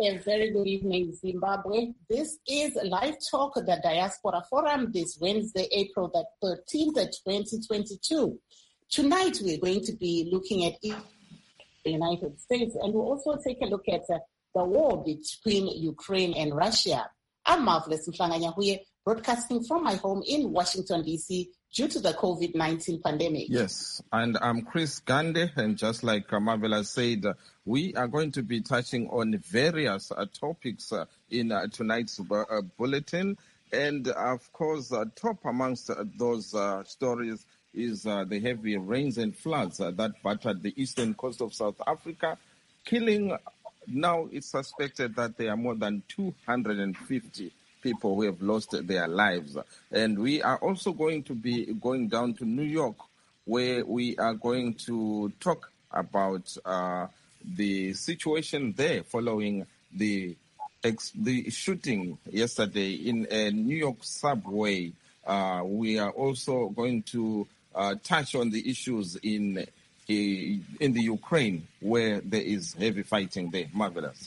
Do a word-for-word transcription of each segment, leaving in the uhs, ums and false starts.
A very good evening, Zimbabwe. This is Live Talk, the Diaspora Forum, this Wednesday, April the thirteenth, twenty twenty-two. Tonight, we're going to be looking at the United States, and we'll also take a look at uh, the war between Ukraine and Russia. I'm Marvelous Mflanganyahuye, broadcasting from my home in Washington, D C, due to the COVID nineteen pandemic. Yes, and I'm Chris Gande, and just like uh, Marvelous said, uh, we are going to be touching on various uh, topics uh, in uh, tonight's uh, bulletin. And uh, of course, uh, top amongst uh, those uh, stories is uh, the heavy rains and floods uh, that battered the eastern coast of South Africa, killing, now it's suspected that there are more than two hundred fifty people who have lost their lives. And we are also going to be going down to New York, where we are going to talk about uh, the situation there following the ex- the shooting yesterday in a New York subway. Uh, we are also going to uh, touch on the issues in in the Ukraine, where there is heavy fighting there. Marvelous.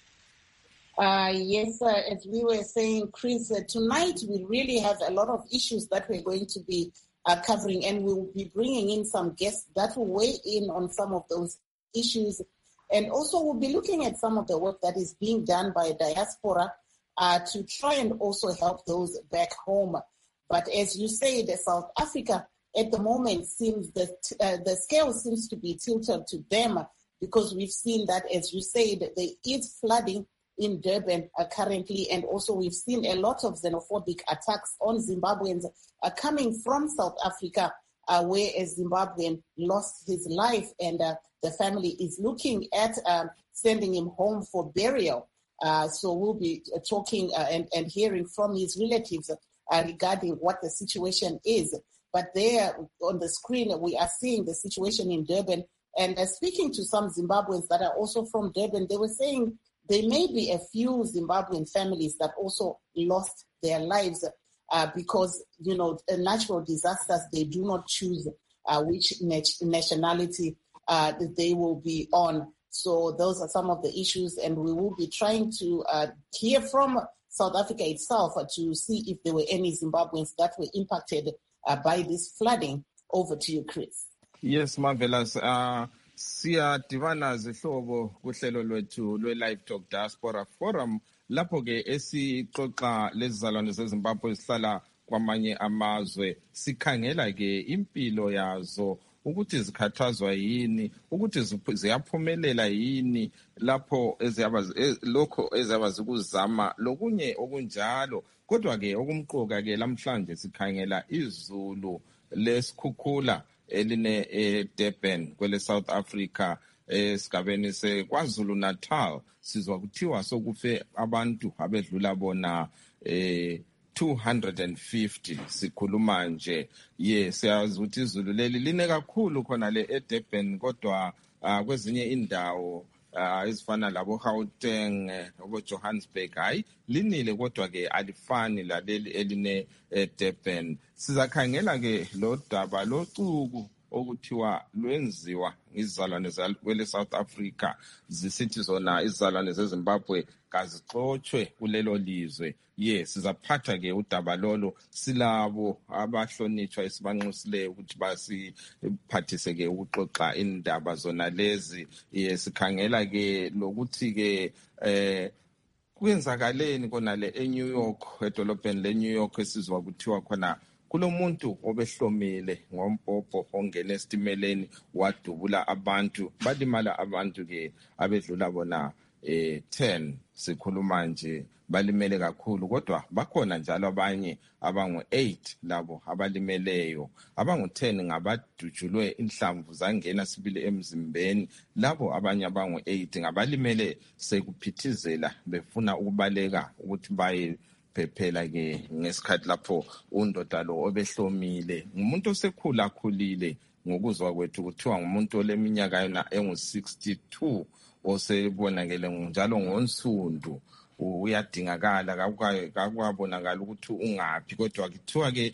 Uh, yes, uh, as we were saying, Chris, uh, tonight we really have a lot of issues that we're going to be uh, covering, and we'll be bringing in some guests that will weigh in on some of those issues. And also we'll be looking at some of the work that is being done by diaspora uh, to try and also help those back home. But as you say, the South Africa at the moment seems that uh, the scale seems to be tilted to them, because we've seen that, as you said, there is flooding in Durban uh, currently, and also we've seen a lot of xenophobic attacks on Zimbabweans uh, coming from South Africa, uh, where a Zimbabwean lost his life, and uh, the family is looking at uh, sending him home for burial. Uh, so we'll be uh, talking uh, and, and hearing from his relatives uh, regarding what the situation is. But there on the screen, we are seeing the situation in Durban, and uh, speaking to some Zimbabweans that are also from Durban, they were saying there may be a few Zimbabwean families that also lost their lives uh, because, you know, natural disasters, they do not choose uh, which nat- nationality uh, they will be on. So those are some of the issues, and we will be trying to uh, hear from South Africa itself uh, to see if there were any Zimbabweans that were impacted uh, by this flooding. Over to you, Chris. Yes, Marvelous. Uh... Siyadibana zihlobo kuhlelo lwethu lwe-Live Talk Diaspora Forum, lapho ke esixoxa lezizalwane zeZimbabwe esihlala kwamanye amazwe, sikhangela ke impilo yazo, ukuthi zikhathazwa yini, ukuthi ziyaphumelela yini lapho eziyaba lokho eziyaba zikuzama lokunye okunjalo. Kodwa ke okumqoka ke lamhlanje sikhangela izulu lesikhukhula eline eDurban kwele South Africa esigabeni seKwaZulu Natal. Sizwa kuthiwa sokufe abantu abedlula bona eh two hundred fifty. Sikhuluma nje, ye siyazi ukuthi izulu leli line kakhulu khona le eDurban, kodwa uh, kwezinye indawo uh, ezifana labo Gauteng, obo Johannesburg, hayi linile, kodwa ke alifani laleli eline eDurban. Sizakhangela ke lo daba locuku okuthiwa lwenziwa izizalwane kwele South Africa, zisithi zona izizalwane zeZimbabwe kazixotshwe kulelo lizwe. Ye sizaphatha ke udaba lolo, silabo abahlonitshwa esibanxusileyo ukuthi basiphathise ke ukuxoxa indaba zona lezi. Ye sikhangela ke lokuthi ke eh kwenzakaleni kona le eNew York, edolobheni leNew York, esizwa kuthiwa khona kulomuntu obehlomile ngombhobho ongena esitimeleni wadubula abantu, balimala abantu ke abedlula bona eh ten. Sikhuluma nje balimele kakhulu, kodwa bakhona njalo abanye abangu eight labo abalimeleyo. Abangu ten ngabadujulwe inhlamvu zangena sibili emzimbeni, labo abanye abangu eight ngabalimele sekuphithizela befuna ukubaleka ukuthi baye phephela ke ngesikhathi lapho undoda lo obehlomile ngumuntu osekhula khulile, ngokuzwa kwethu kuthiwa ngumuntu oleminyaka yona engu sixty-two, osebonakele njalo ngonsundu. Uyadingakala kakwabonakala ukuthi ungaphi, kodwa kuthiwa ke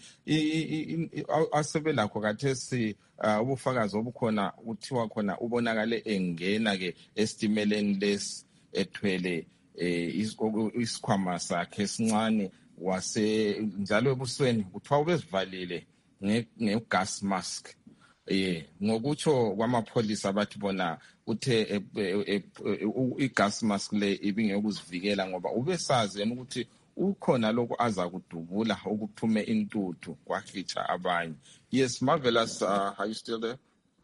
asebelakho kathesi ubufakazi obukhona kuthiwa khona ubonakale engena ke esitimeleni lesi ethwele eh isikhwama sakhe esincane wase njalo ebusweni kuthiwa ubezivalile ngegas mask. Eh ngokutsho kwamapholisa bathi bona uthe igas mask le ibingeyokuzivikela ngoba ubesazi yena ukuthi ukhona lokho aza kudubula ukuphume intuthu kwahitsha abanye. Yes, Marvelous, uh, are you still there?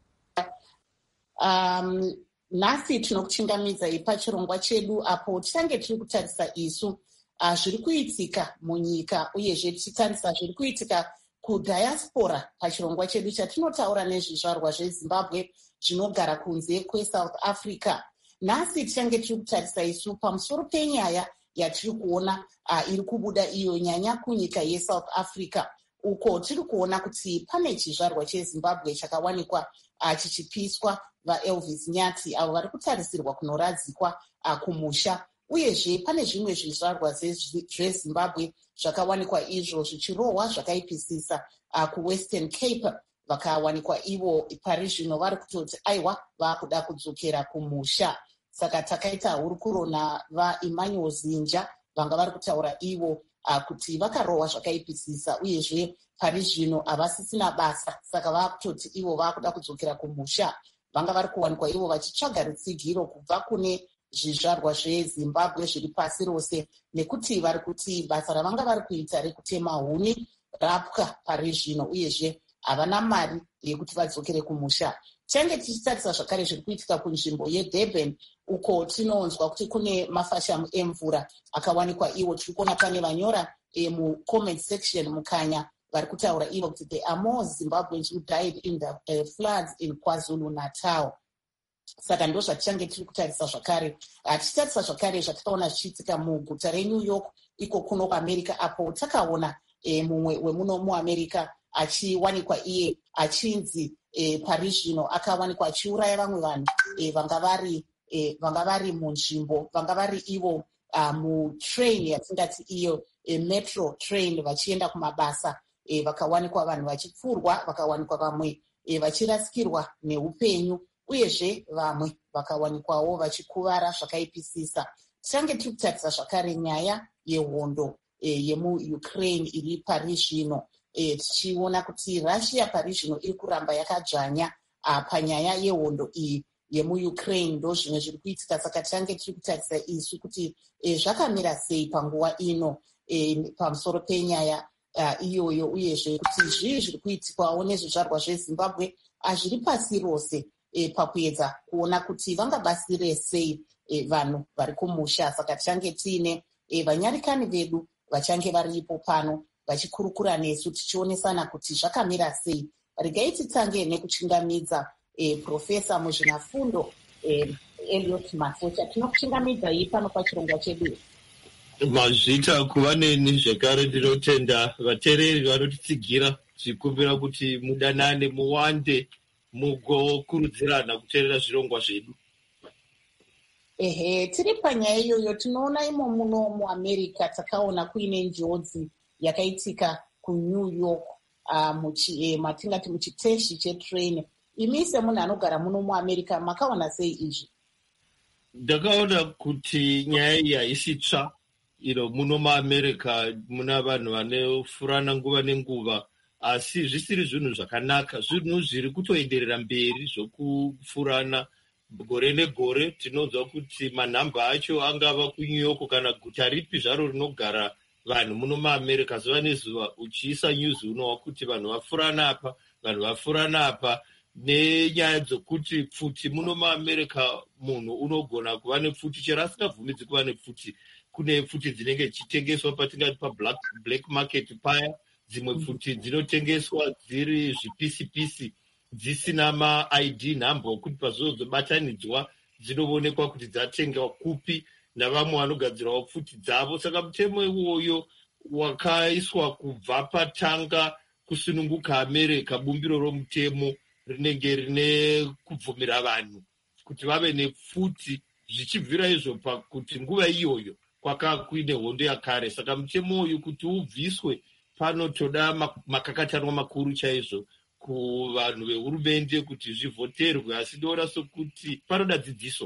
Um nasi tinokuchingamidza ipachirongwa chedu apo tichange tiri kutarisa isu uh, zviri kuitika munyika uyezve tichitarisa zviri kuitika kudhayasipora pachirongwa chedu chatinotaura nezvizvarwa zvezimbabwe zvinogara kunze kwesouth africa. Nhasi tichange tiri kutarisa isu pamusoro penyaya yatiri kuona uh, iri kubuda iyo nyanya kunyika yesouth africa, uko tiri kuona kuti pane chizvarwa chezimbabwe chakawanikwa uh, chichipiswa vaElvis Nyati avo vari kutarisirwa kunoradzikwa uh, kumusha, uyezve pane zvimwe zvizvarwa zvezimbabwe zvakawanikwa izvo zvichirohwa zvakaipisisa uh, kuwestern cape, vakawanikwa ivo pari zvino vari kutoti aiwa vakuda kudzokera kumusha. Saka takaita hurukuro navaEmmanuel Zinja vanga vari kutaura ivo uh, kuti vakarohwa zvakaipisisa uyezve pari zvino havasisina basa, saka vakutoti ivo vakuda kudzokera kumusha. Vanga vari kuwanikwa ivo vachitsvaga rutsigiro kubva kune zvizvarwa zvezimbabwe zviri pasi rose, nekuti vari kuti basa ravanga vari kuita rekutema huni rapwa pari zvino uyezve havana mari yekuti vadzokere kumusha. Change tichitarisa zvakare zviri kuitika kunzvimbo yeDurban, uko tinonzwa kuti kune mafashamu emvura akawanikwa iwo. Tiri kuona pane vanyora e, mucomment section mukanya vari kutaura ivo kuti there are more Zimbabweans who died in the uh, floods in KwaZulu Natal. Saka ndo zvatichange tiri kutarisa zvakare. Tichitarisa zvakare zvatakaona zvichiitika muguta reNew York iko kuno kuAmerica, apo takaona e, mumwe wemuno muAmerica achiwanikwa iye achinzi e, pari zvino akawanikwa achiuraya vamwe vanhu e, vanga vari e, vanga vari munzvimbo, vanga vari ivo uh, mutrain yatingati iyo e, metro train vachienda kumabasa. E, vakawanikwa vanhu vachipfurwa, vakawanikwa vamwe e, vachirasikirwa neupenyu, uyezve vamwe vakawanikwawo vachikuvara zvakaipisisa. Tichange tiri kutarisa zvakare nyaya yehondo e, yemuUkraine iri pari zvino. E, tichiona kuti Russia pari zvino iri kuramba yakadzvanya panyaya yehondo iyi yemuUkraine. Ndo zvimwe zviri kuitika, saka tichange tiri kutarisa isu kuti e, zvakamira sei panguva ino e, pamusoro penyaya uh, iyoyo, uyezve kuti zvii zviri kuitikwawo nezvizvarwa zvezimbabwe hazviri pasi rose e, pakuedza kuona kuti vangabasire sei e, vanhu vari kumusha. Saka tichange tiine e, vanyarikani vedu vachange varipo pano vachikurukura nesu tichionesana kuti zvakamira sei. Regai titange nekuchingamidza e, Profesa muzvinafundo e, Elliot Masocha. Tinokuchingamidza iyi pano pachirongwa chedu. Mazvita kuva neni zvekare. Ndinotenda vateereri vanotitsigira zvikumbira kuti mudanane muwande mugokurudzirana kuteerera zvirongwa zvedu. Ehe, tiri panyaya iyoyo tinoona imo muno muAmerica takaona kuine njodzi yakaitika kuNew York uh, muchi, eh, matingati muchiteshi chetrain. Imi semunhu anogara muno muAmerica makaona sei izvi? Ndakaona kuti nyaya iyi haisi tsva. Iro muno muAmerica muna vanhu vanofurana nguva nenguva, asi zvisiri zvinhu zvakanaka. Zvinhu zviri kutoenderera mberi zvokufurana gore negore. Tinonzwa kuti manhamba acho angava kuNew York kana guta ripi zvaro rinogara vanhu muno muAmerica. Zuva nezuva uchiisa news unowa kuti vanhu vafurana apa, vanhu vafurana apa, nenyaya dzokuti pfuti muno muAmerica munhu unogona kuva nepfuti chero asingabvumidzi kuva nepfuti. Kune pfuti dzinenge dzichitengeswa patingati pablack black market paya, dzimwe pfuti dzinotengeswa dziri zvipisipisi dzisina ma-I D nhamba okuti pazozobatanidzwa dzinoonekwa kuti dzatengwa kupi navamwe vanogadzirawo pfuti dzavo. Saka mutemo iwoyo wakaiswa kubva patanga kusununguka America. Bumbiro romutemo rinenge rine kubvumira vanhu kuti vave nepfuti zvichibvira izvo pakuti nguva iyoyo kwaka kuine hondo yakare. Saka mutemo uyu kuti ubviswe panotoda makakatanwa makuru chaizvo kuvanhu vehurumende kuti zvivhoterwe, asi ndoona sokuti panoda dzidziso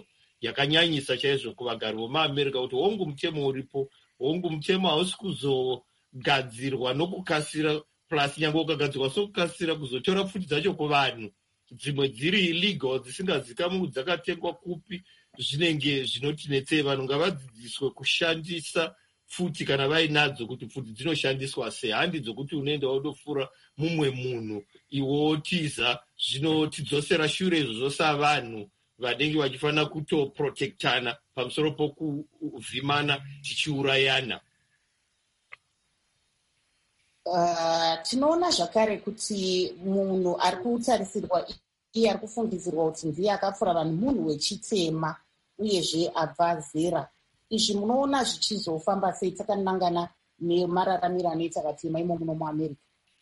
yakanyanyisa chaizvo kuvagari vomaamerica kuti hongu mutemo uripo, hongu mutemo hausi kuzogadzirwa nokukasira, plus nyange ukagadzirwa sokukasira kuzotora pfuti dzacho kuvanhu dzimwe dziri illegal dzisingazikamwe dzakatengwa kupi, zvinenge zvinotinetsei. Vanhu ngavadzidziswe kushandisa pfuti kana vainadzo, kuti pfuti dzinoshandiswa sei. Handi dzokuti unoenda wodofura mumwe munhu iwotiza, zvinotidzosera shure izvozvo savanhu vanenge vachifanira kutoprotectana pamusoro pokuvhimana tichiurayana. Uh, tinoona zvakare kuti munhu ari kutarisirwa iye ari kufungidzirwa kuti ndiye akapfura vanhu munhu wechitema uyezve abva zera. Izvi munoona zvichizofamba sei takanangana nemararamiro anoita vatema imo muno muamerica?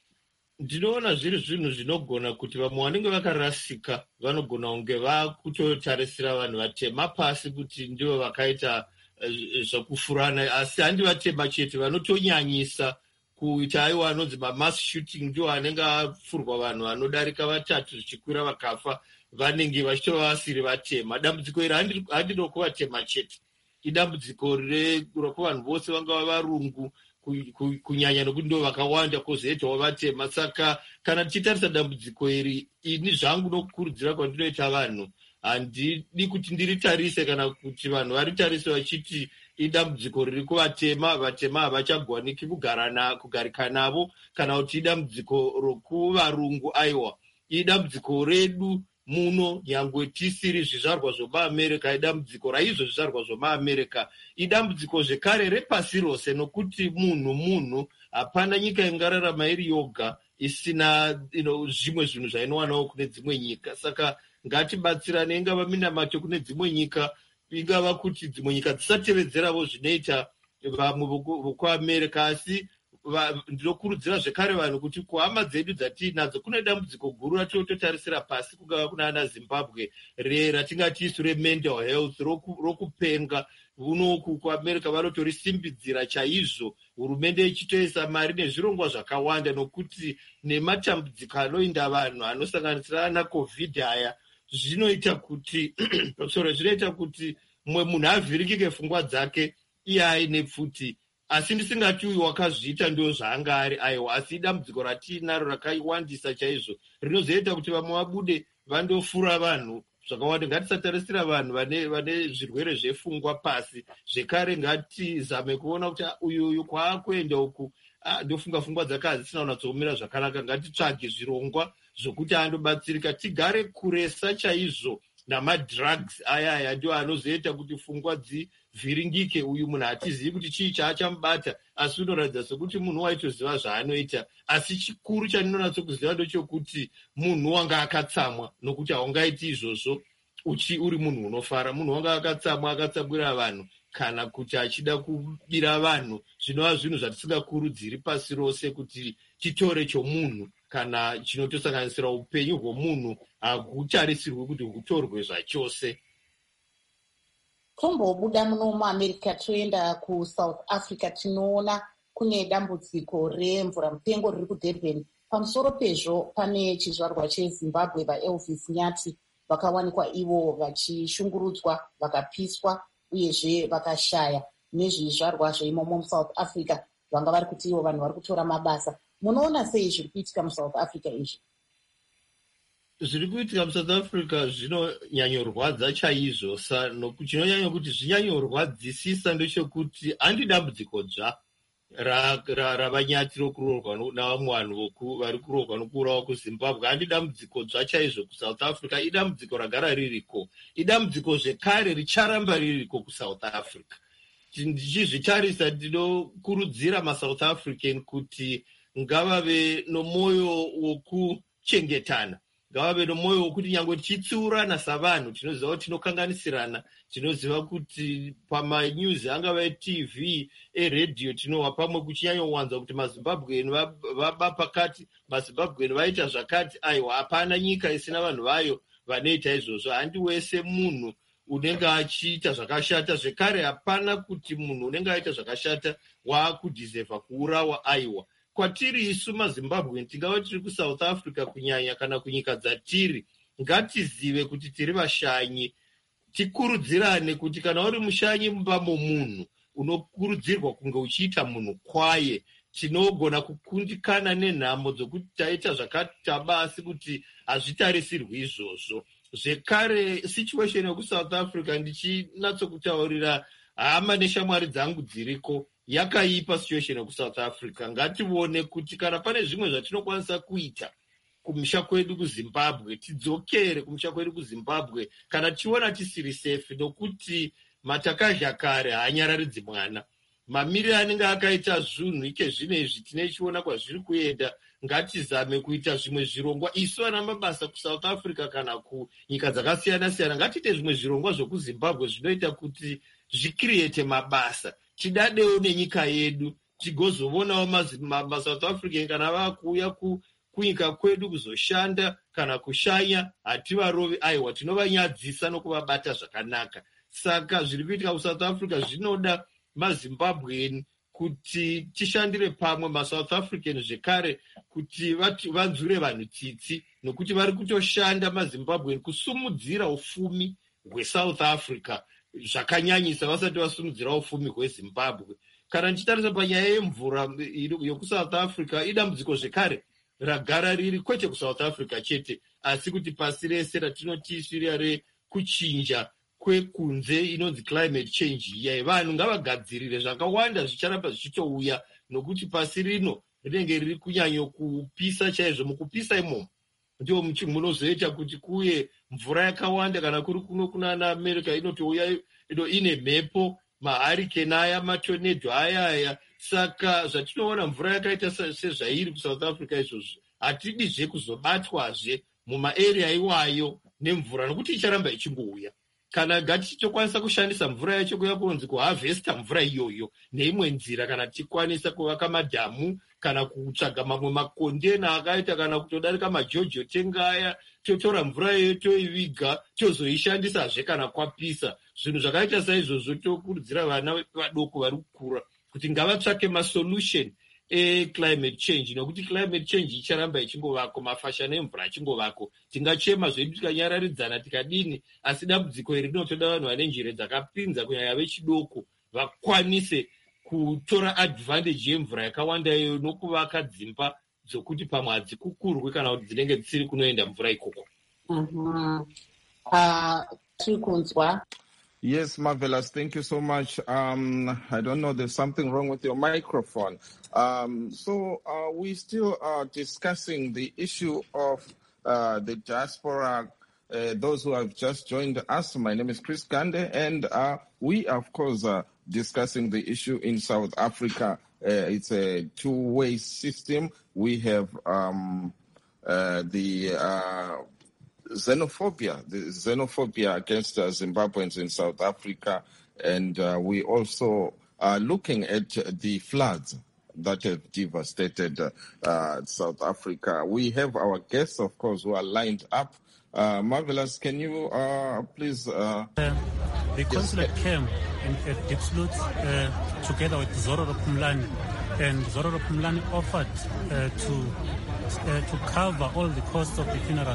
Ndinoona zviri zvinhu zvinogona kuti vamwe vanenge vakarasika vanogona kunge vakutotarisira vanhu vatema pasi kuti ndivo vakaita zvokufurana, asi handi vatema chete, vanotonyanyisa kuita aiwa anonzi mamass shooting, ndiwo anenge apfurwa vanhu vanodarika vatatu zvichikwira vakafa, vanenge vachitova vasiri vatema. Dambudziko iri handi rokuvatema chete, idambudziko rokuvanhu vose vangava varungu, kunyanya nokuti ndo vakawanda kozoitawo vatema. Saka kana tichitarisa dambudziko iri, ini zvangu nokukurudzira kwandinoita vanhu, handidi kuti ndiritarise kana kuti vanhu varitarise vachiti idambudziko riri kuvatema, vatema havachagoniki kugarika navo, kana kuti idambudziko rokuvarungu. Aiwa, idambudziko redu muno, nyangwe tisiri zvizvarwa zvomaamerica, idambudziko raizvo zvizvarwa zvomaamerica, idambudziko zvekare repasi rose, nokuti munhu munhu, hapana nyika ingararama iri yoga isina you know, zvimwe zvinhu zvainowanawo kune dzimwe nyika. Saka ngatibatsirane, ingava minamato kune dzimwe nyika, ingava kuti dzimwe nyika dzisatevedzeravo zvinoita vamwe vokuamerica, asi ndinokurudzira zvekare vanhu kuti kuhama dzedu dzatiinadzo kune dambudziko guru ratinototarisira pasi, kungava kuna ana Zimbabwe ratingati isu remental health, rokupenga. Unoku kuamerica vanotorisimbidzira chaizvo, hurumende ichitoisa mari nezvirongwa zvakawanda, nokuti nematambudziko anoinda vanhu anosanganisira ana covid aya, zvinoita kuti sorry zvinoita kuti mumwe munhu avhirikike pfungwa dzake iye aine pfuti, asi ndisingati uyu wakazviita ndio zvaanga ari. Aiwa, asi idambudziko ratiinaro rakaiwandisa chaizvo, rinozoita kuti vamwe vabude vandofura vanhu zvakawanda. Ngatisatarisira vanhu vane vane zvirwere zvepfungwa pasi. Zvekare ngatizame kuona kuti uyu uyu kwaakuenda uku ndofunga pfungwa dzake hadzisina kunatsomira zvakanaka. Ngatitsvage zvirongwa zvokuti andobatsirika, tigare kuresa chaizvo namadrugs aya aya, ndio anozoita kuti pfungwa dzivhiringike. Uyu munhu hatizivi kuti chii chaachamubata, asi unoratidza sekuti munhu waitoziva zvaanoita. Asi chikuru chandinonatsokuziva ndochokuti munhu wanga akatsamwa, nokuti haungaiti izvozvo uchi uri munhu unofara. Munhu wanga akatsamwa, akatsamwira vanhu, kana kuti achida kubira vanhu, zvinova zvinhu zvatisingakurudziri pasi rose kuti titore chomunhu kana chinotosanganisira upenyu hwomunhu, hakutarisirwe kuti hutorwe zvachose. Tombobuda muno muamerica toenda kuSouth Africa, tinoona kune dambudziko remvura mupengo riri kuDurban. Pamusoro pezvo pane chizvarwa cheZimbabwe vaElvis Nyati vakawanikwa ivo vachishungurudzwa, vakapiswa uyezve vakashaya, nezvizvarwa zveimomo muSouth Africa vanga vari kuti ivo vanhu vari kutora mabasa. Munoona sei zviri kuitika muSouth Africa izvi? Zviri kuitika muSouth Africa zvinonyanyorwadza chaizvo. Chinonyanya kuti zvinyanyorwadzisisa ndechekuti handi dambudziko dzva ravanyati rokuroorwa navamwe vanhu vari kuroorwa nokuurawa kuZimbabwe. Handi dambudziko dzva chaizvo kuSouth Africa, idambudziko ragara ririko, idambudziko zvekare richaramba ririko kuSouth Africa. Ndichizvitarisa ndinokurudzira maSouth African kuti ngavave nomwoyo wokuchengetana, ngavave nomwoyo wokuti nyangwe tichitsiurana savanhu tinoziva kuti tinokanganisirana, tinoziva kuti pamanews angava eT V, eredhiyo, tinowa pamwe kuchinyanyowanza kuti maZimbabweni vaba pakati, maZimbabweni vaita zvakati. Aiwa, hapana nyika isina vanhu vayo vanoita izvozvo. Handi wese munhu unenge achiita zvakashata, zvekare hapana kuti munhu unenge aita zvakashata waakudhizevha kuurawa. Aiwa, kwatiri isu maZimbabwe, tingava tiri kuSouth Africa kunyanya kana kunyika dzatiri, ngatizive kuti tiri vashanyi tikurudzirane kuti kana uri mushanyi mumba momunhu unokurudzirwa kunge uchiita munhu kwaye. Tinogona kukundikana nenhamo dzokuti taita zvakataba asi kuti hazvitarisirwi izvozvo. Zvekare situation yokuSouth Africa ndichinatsokutaurira hama neshamwari dzangu dziriko yakaipa situation yokuSouth Africa. Ngatione kuti kana pane zvimwe zvatinokwanisa kuita kumusha kwedu kuZimbabwe tidzokere kumusha kwedu kuZimbabwe kana tiona tisiri safe, nokuti matakazha kare haanyararidzi mwana. Mamiriro anenge akaita zvinhu ike zvino izvi tinechiona kwazviri kuenda. Ngatizame kuita zvimwe zvirongwa isu ana mabasa kuSouth Africa kana kunyika dzakasiyana siyana. Ngatiite zvimwe zvirongwa zvokuZimbabwe zvinoita kuti zvikiriyete mabasa, tidadewo nenyika yedu, tigozovonawo maSouth African kana vakuuya kunyika kwedu kuzoshanda kana kushanya hativarovi, aiwa tinovanyadzisa nokuvabata zvakanaka. Saka zviri kuitika kuSouth Africa zvinoda maZimbabwean kuti tishandire pamwe, maSouth African zvekare kuti vanzure vanhu tsitsi, nokuti vari kutoshanda maZimbabwean kusumudzira ufumi hweSouth Africa zvakanyanyisa vasati vasumudzira ufumi hweZimbabwe. Kana ndichitarisa panyaya yemvura yokuSouth Africa idambudziko zvekare ragara riri kwete kuSouth Africa chete asi kuti pasi rese ratinotisira rekuchinja kwekunze inonzi climate change. Iya vanhu ngavagadzirire zvakawanda zvicharamba zvichitouya, nokuti pasi rino rinenge riri kunyanyo kupisa chaizvo. Mukupisa imomo ndio munozoita kuti kuye mvura yakawanda. Kana kuri kuno kuna America inotouya ino ine mhepo, mahurricane aya, matornado aya aya. Saka zvatinoona mvura yakaita sezvairi kuSouth Africa izvozvo hatidizve kuzobatwazve mumaarea iwayo nemvura, nokuti icharamba ichingouya. Kana ngatichitokwanisa kushandisa mvura yacho kuya kunzi kuhavhesta mvura iyoyo neimwe nzira, kana tichikwanisa kuvaka madhamu kana kutsvaga mamwe makondena akaita kana kutodarika majojo tenga aya, totora mvura iyoyo toiviga tozoishandisazve kana kwapisa. Zvinhu zvakaita saizvozvo tokurudzira vana vadoko vari kukura kuti ngavatsvake masolution eclimate change, nokuti climate change icharamba ichingovako, mafashani emvura achingovako. Tingachema zvedu tikanyararidzana tikadini, asi dambudziko iri rinotoda vanhu vane njere dzakapinza kunyanya vechidoko vakwanise kutora advantage yemvura yakawanda iyoyo nokuvaka dzimba dzokuti pamwe hadzikukurwi kana kuti dzinenge dzisiri kunoenda mvura ikoko. Tiri kunzwa. Yes, Marvelous. Thank you so much. Um, I don't know, there's something wrong with your microphone. Um, so uh, we still are discussing the issue of uh, the diaspora, uh, those who have just joined us. My name is Chris Gande, and uh, we, of course, are discussing the issue in South Africa. Uh, it's a two-way system. We have um, uh, the... Uh, Xenophobia, the xenophobia against uh, Zimbabweans in South Africa, and uh, we also are looking at the floods that have devastated uh, uh, South Africa. We have our guests, of course, who are lined up. Uh, Marvelous, can you uh, please... Uh, uh, the consulate yes. came in, at Diepsloot uh, together with Zororo Phumlani, and Zororo Phumlani offered uh, to Uh, to cover all the costs of the funeral.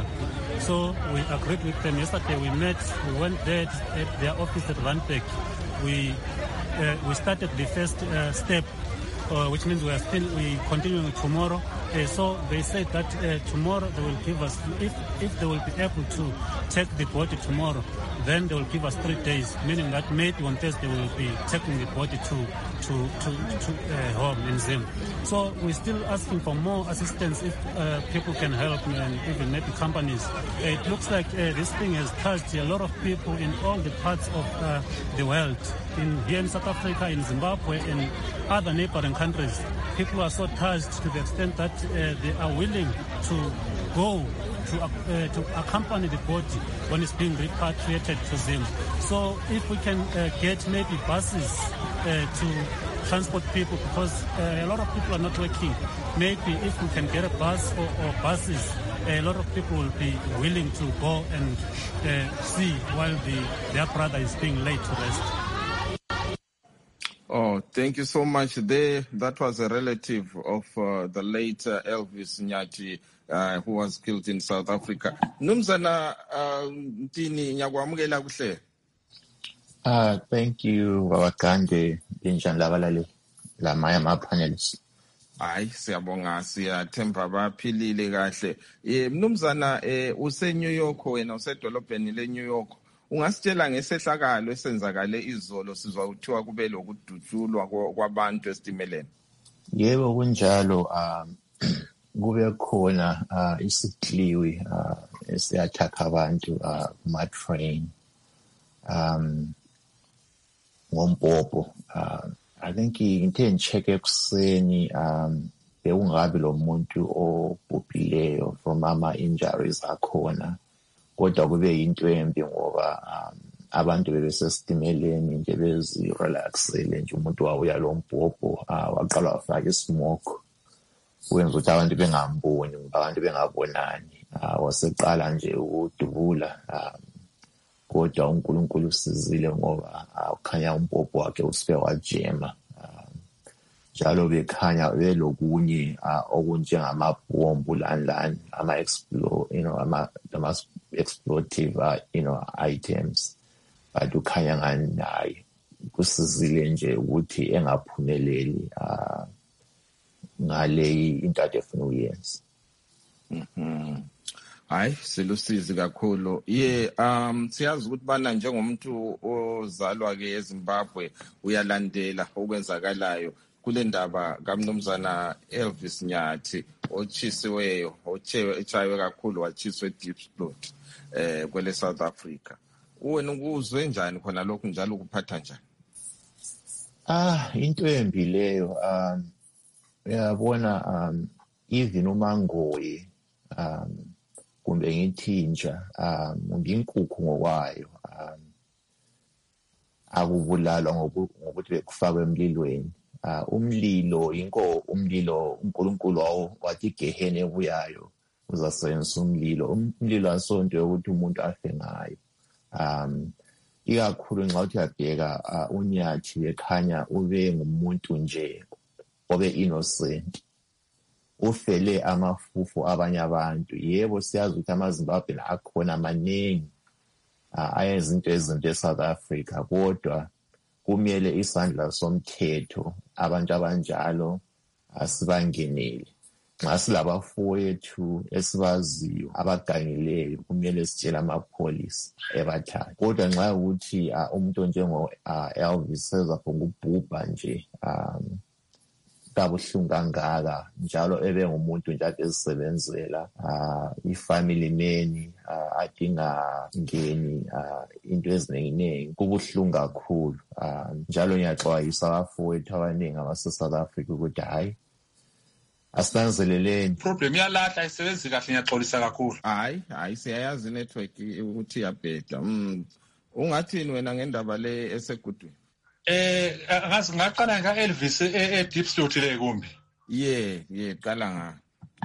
So we agreed with them. Yesterday we met, we went there at their office at Randburg. We uh, we started the first uh, step, uh, which means we are still we continuing tomorrow. Uh, so they said that uh, tomorrow they will give us, if if they will be able to take the body tomorrow, then they will give us three days, meaning that maybe on Thursday we will be taking the body to to to, to uh, home in Zim. So we're still asking for more assistance if uh, people can help, and even maybe companies. Uh, it looks like uh, this thing has touched a lot of people in all the parts of uh, the world. In here in South Africa, in Zimbabwe, and other neighboring countries, people are so touched to the extent that uh, they are willing to go to uh, to accompany the body when it's being repatriated to Zim. So if we can uh, get maybe buses uh, to transport people, because uh, a lot of people are not working, maybe if we can get a bus or, or buses, a lot of people will be willing to go and uh, see while the, their brother is being laid to rest. Oh, thank you so much. There, that was a relative of uh, the late uh, Elvis Nyati, uh, who was killed in South Africa. Numzana Ntini Nyagwamugela kuhle. Uh, thank you, Babakande, Binjan Lavalale, Lamaya, my panelists. Hayi siyabonga siyathemba baphilile kahle. Eh mnumzana eh use New York wena usedolobheni le New York. Ungasitshela ngesehlakalo esenzakale izolo sizwa uthiwa kube lokudutshulwa kwabantu esitimeleni. Yebo kunjalo um kube khona uh isikliwi uh esiyathakha abantu uh kuma train um ngompopo uh I think into engicheck ekuseni um bekungabi lo muntu obhubhileyo from ama injuries akhona kodwa kube into embi ngoba um abantu bebesesitimeleni nje bezi relaxele nje umuntu wawuya lo mbhobho uh, waqala wafaka ismoke wenza ukuthi abantu bengamboni abantu bengabonani uh, waseqala nje ukudubula um kodwa uNkulunkulu usizile ngoba ukhanya umbhobho wakhe usike wajema njalo bekhanya belokunye okunjengamabhombu lanlani ama explode you know ama ama explosive uh, you know items but ukhanya ngani naye kusizile nje ukuthi engaphumeleli uh, ngale into ade efuna uyenza. Mhm. Hayi silusizi kakhulu. Ye um siyazi ukuthi bana njengomuntu ozalwa ke eZimbabwe uyalandela okwenzakalayo kule ndaba kaMnumzana Elvis Nyathi ochisiweyo ochewe echaywe kakhulu wachiswe Diepsloot eh kwele South Africa. Wena ukuzwe njani khona lokhu njalo ukuphatha njani? Ah into embi leyo um uyabona um even uMangoyi um kumbe ngithinja um nginkukhu ngokwayo um akubulalwa ngokuthi bekufakwe emlilweni uh, umlilo inko umlilo uNkulunkulu wathi gehene ebuyayo uzasenza umlilo umlilo asonto ukuthi umuntu afe ngayo um ikakhulu nxa uthi yabheka uh, uNyathi ekhanya ube ngumuntu nje obe innocent ufele amafufu abanye abantu yebo siyazi ukuthi amaZimbabwe akhona amaningi ayenza into ezinto eSouth Africa kodwa kumele isandla somthetho abantu abanjalo asibangenele nxa silabafowethu esibaziyo abagangileyo kumele sitshela amapolisi ebathathe kodwa nxa ukuthi umuntu onjengo Elvis sezaphonga ubhubha nje um kabuhlungu kangaka njalo ebe ngumuntu nje ezisebenzela uh, ifamily man uh, adinga ngeni uh, into eziningi kubuhlungu kakhulu uh, njalo ngiyaxwayisa abafowethu abaningi abase South Africa ukuthi hayi asibanzeleleni problem yalahla isebenzi kahle ngiyaxolisa kakhulu. Hayi hayi siyayazi network ukuthi yabheda. Mm ungathini wena ngendaba le esegudweni? Eh ngazi ngaqala nga Elvis e Diepsloot le kumbi. Yeah, yeah, qala nga.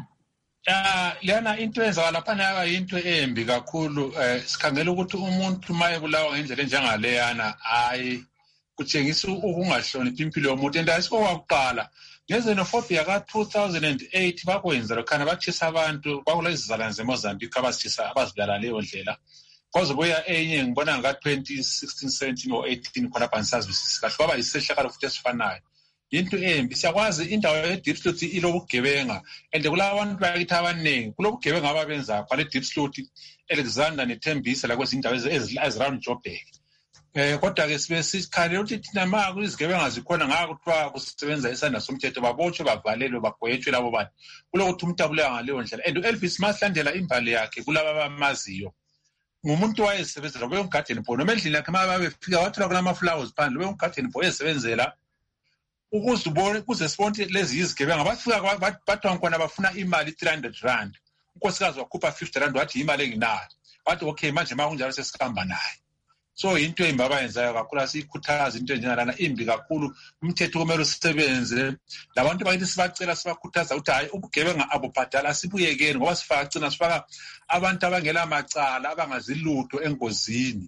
Ah, lena into enza lapha nayo into embi kakhulu eh sikhangela ukuthi umuntu maye bulawa ngendlela enjengaleyana hayi kutshengisa ukungahloniphi impilo yomuntu endase owakuqala ngezenophobia ka two thousand eight bakwenza lokhana bachisa abantu bakulezi zalana zeMozambique abasithisa abazidala leyo ndlela. Kwaze boya enye ngibona nga twenty sixteen seventeen or eighteen khona phansazi kahle baba isehlakalo futhi esifanayo into embi siyakwazi indawo yeDiepsloot ilobugebenga ende kulabantu bakithi abaningi kulobugebenga ababenza kwale Diepsloot Alexander neThembisa la kwezindawo eziround Joburg eh kodwa ke sibe sikhale ukuthi thina ma kuzigebenga zikhona ngaka kuthiwa kusebenza isandla somthetho babotshwe bavalelwe bagwetshwe labo bantu kulokuthi umuntu abulewa ngaleyo ndlela and Elvis maslandela imbali yakhe kulaba bamaziyo ngumuntu wayesebenzela kube ungarden boy noma endlini yakhe mababe befika wathola kulama flowers phandle kube ungarden boy esebenzela ukuzibona kuze sibonke lezi izigebenga bafika bathwa nkona bafuna imali three hundred rand unkosikazi wakhupha fifty rand wathi imali enginayo wathi okay manje ma kunjalo sesikhamba naye so into embi abayenzayo kakhulu asikhuthaza into enjengalana imbi kakhulu umthetho kumele usebenze labantu bakithi sibacela sibakhuthaza ukuthi hayi ubugebenga abubhadala sibuyekeni ngoba sifaka gcina sifaka abantu abangela macala abangazilutho engozini.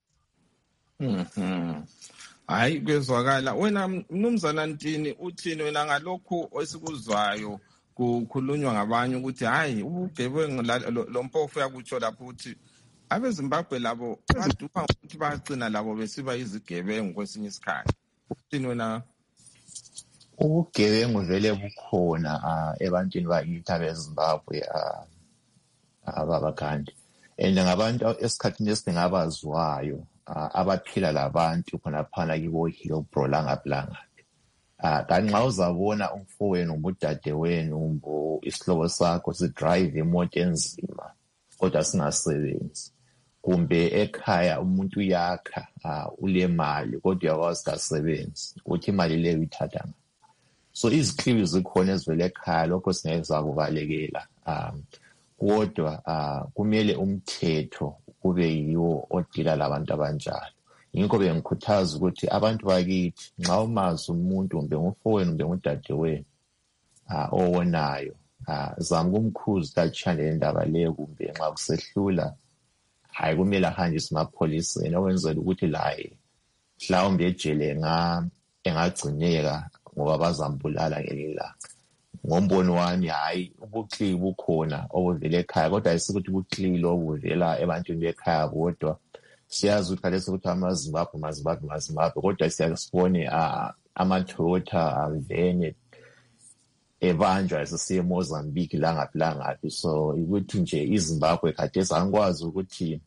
Mhm. Hayi kwezwakala wena mnumzana Ntini uthini wena ngalokho esikuzwayo kukhulunywa ngabanye ukuthi hayi ubugebengu lo mpofu yakutsho lapho uthi abezimbabwe labo baduka ukuthi bagcina labo besiba izigebengu kwesinye isikhathi uthini wena? Ubugebengu vele bukhona ebantwini bakithi abezimbabwe ababakhandi, and ngabantu esikhathini esiningi abaziwayo abaphila labantu khonaphana kibo Hillbrow langaphi. Kanti nxa uzabona umfowenu umudadewenu umbo isihlobo sakho sidrive imoto enzima kodwa singasebenzi, kumbe ekhaya umuntu yakha ule mali kodwa uyakwazi kasebenzi ukuthi imali leyo ithatha. So izikliwi zikhona ezivele ekhaya, lokho singeke sakubalekela. Um, kodwa kumele umthetho kube yiwo odila labantu abanjalo. Yingakho bengikhuthaza ukuthi abantu bakithi nxa umazi umuntu kumbe umfowenu kumbe udadewenu owonayo, zama ukumkhuza atshane indaba leyo, kumbe nxa kusehlula hayi kumele ahanjiswe emapholiseni okwenzela ukuthi laye mhlawumbe ejele engagcineka ngoba bazambulala ngelinye ilanga. Ngombono wami hayi ubukli bukhona obuvela ekhaya, kodwa ayisikuthi ubukli obuvela ebantwini bekhaya bodwa. Siyazi ukuthi kale sokuthi amazimbabwe mazimbabwe mazimbabwe kodwa siyasibone amaToyota avene ebanjwa sesiye eMozambique langaphi langaphi. So ukuthi nje iZimbabwe khathesi angikwazi ukuthi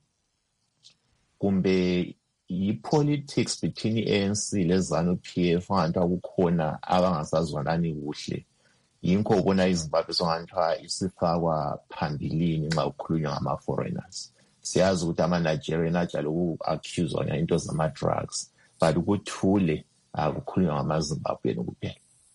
kumbe yi-politics between i-A N C le-ZANU-P F angathi akukhona abangasazwanani kuhle. Yingakho ubona iZimbabwe songathiwa isifakwa phambilini nxa kukhulunywa ngama-foreigners. Siyazi ukuthi ama-Nigerian ajalo uku-accuse into zama-drugs, but ukuthule kukhulunywa ngama-Zimbabwean kuphela.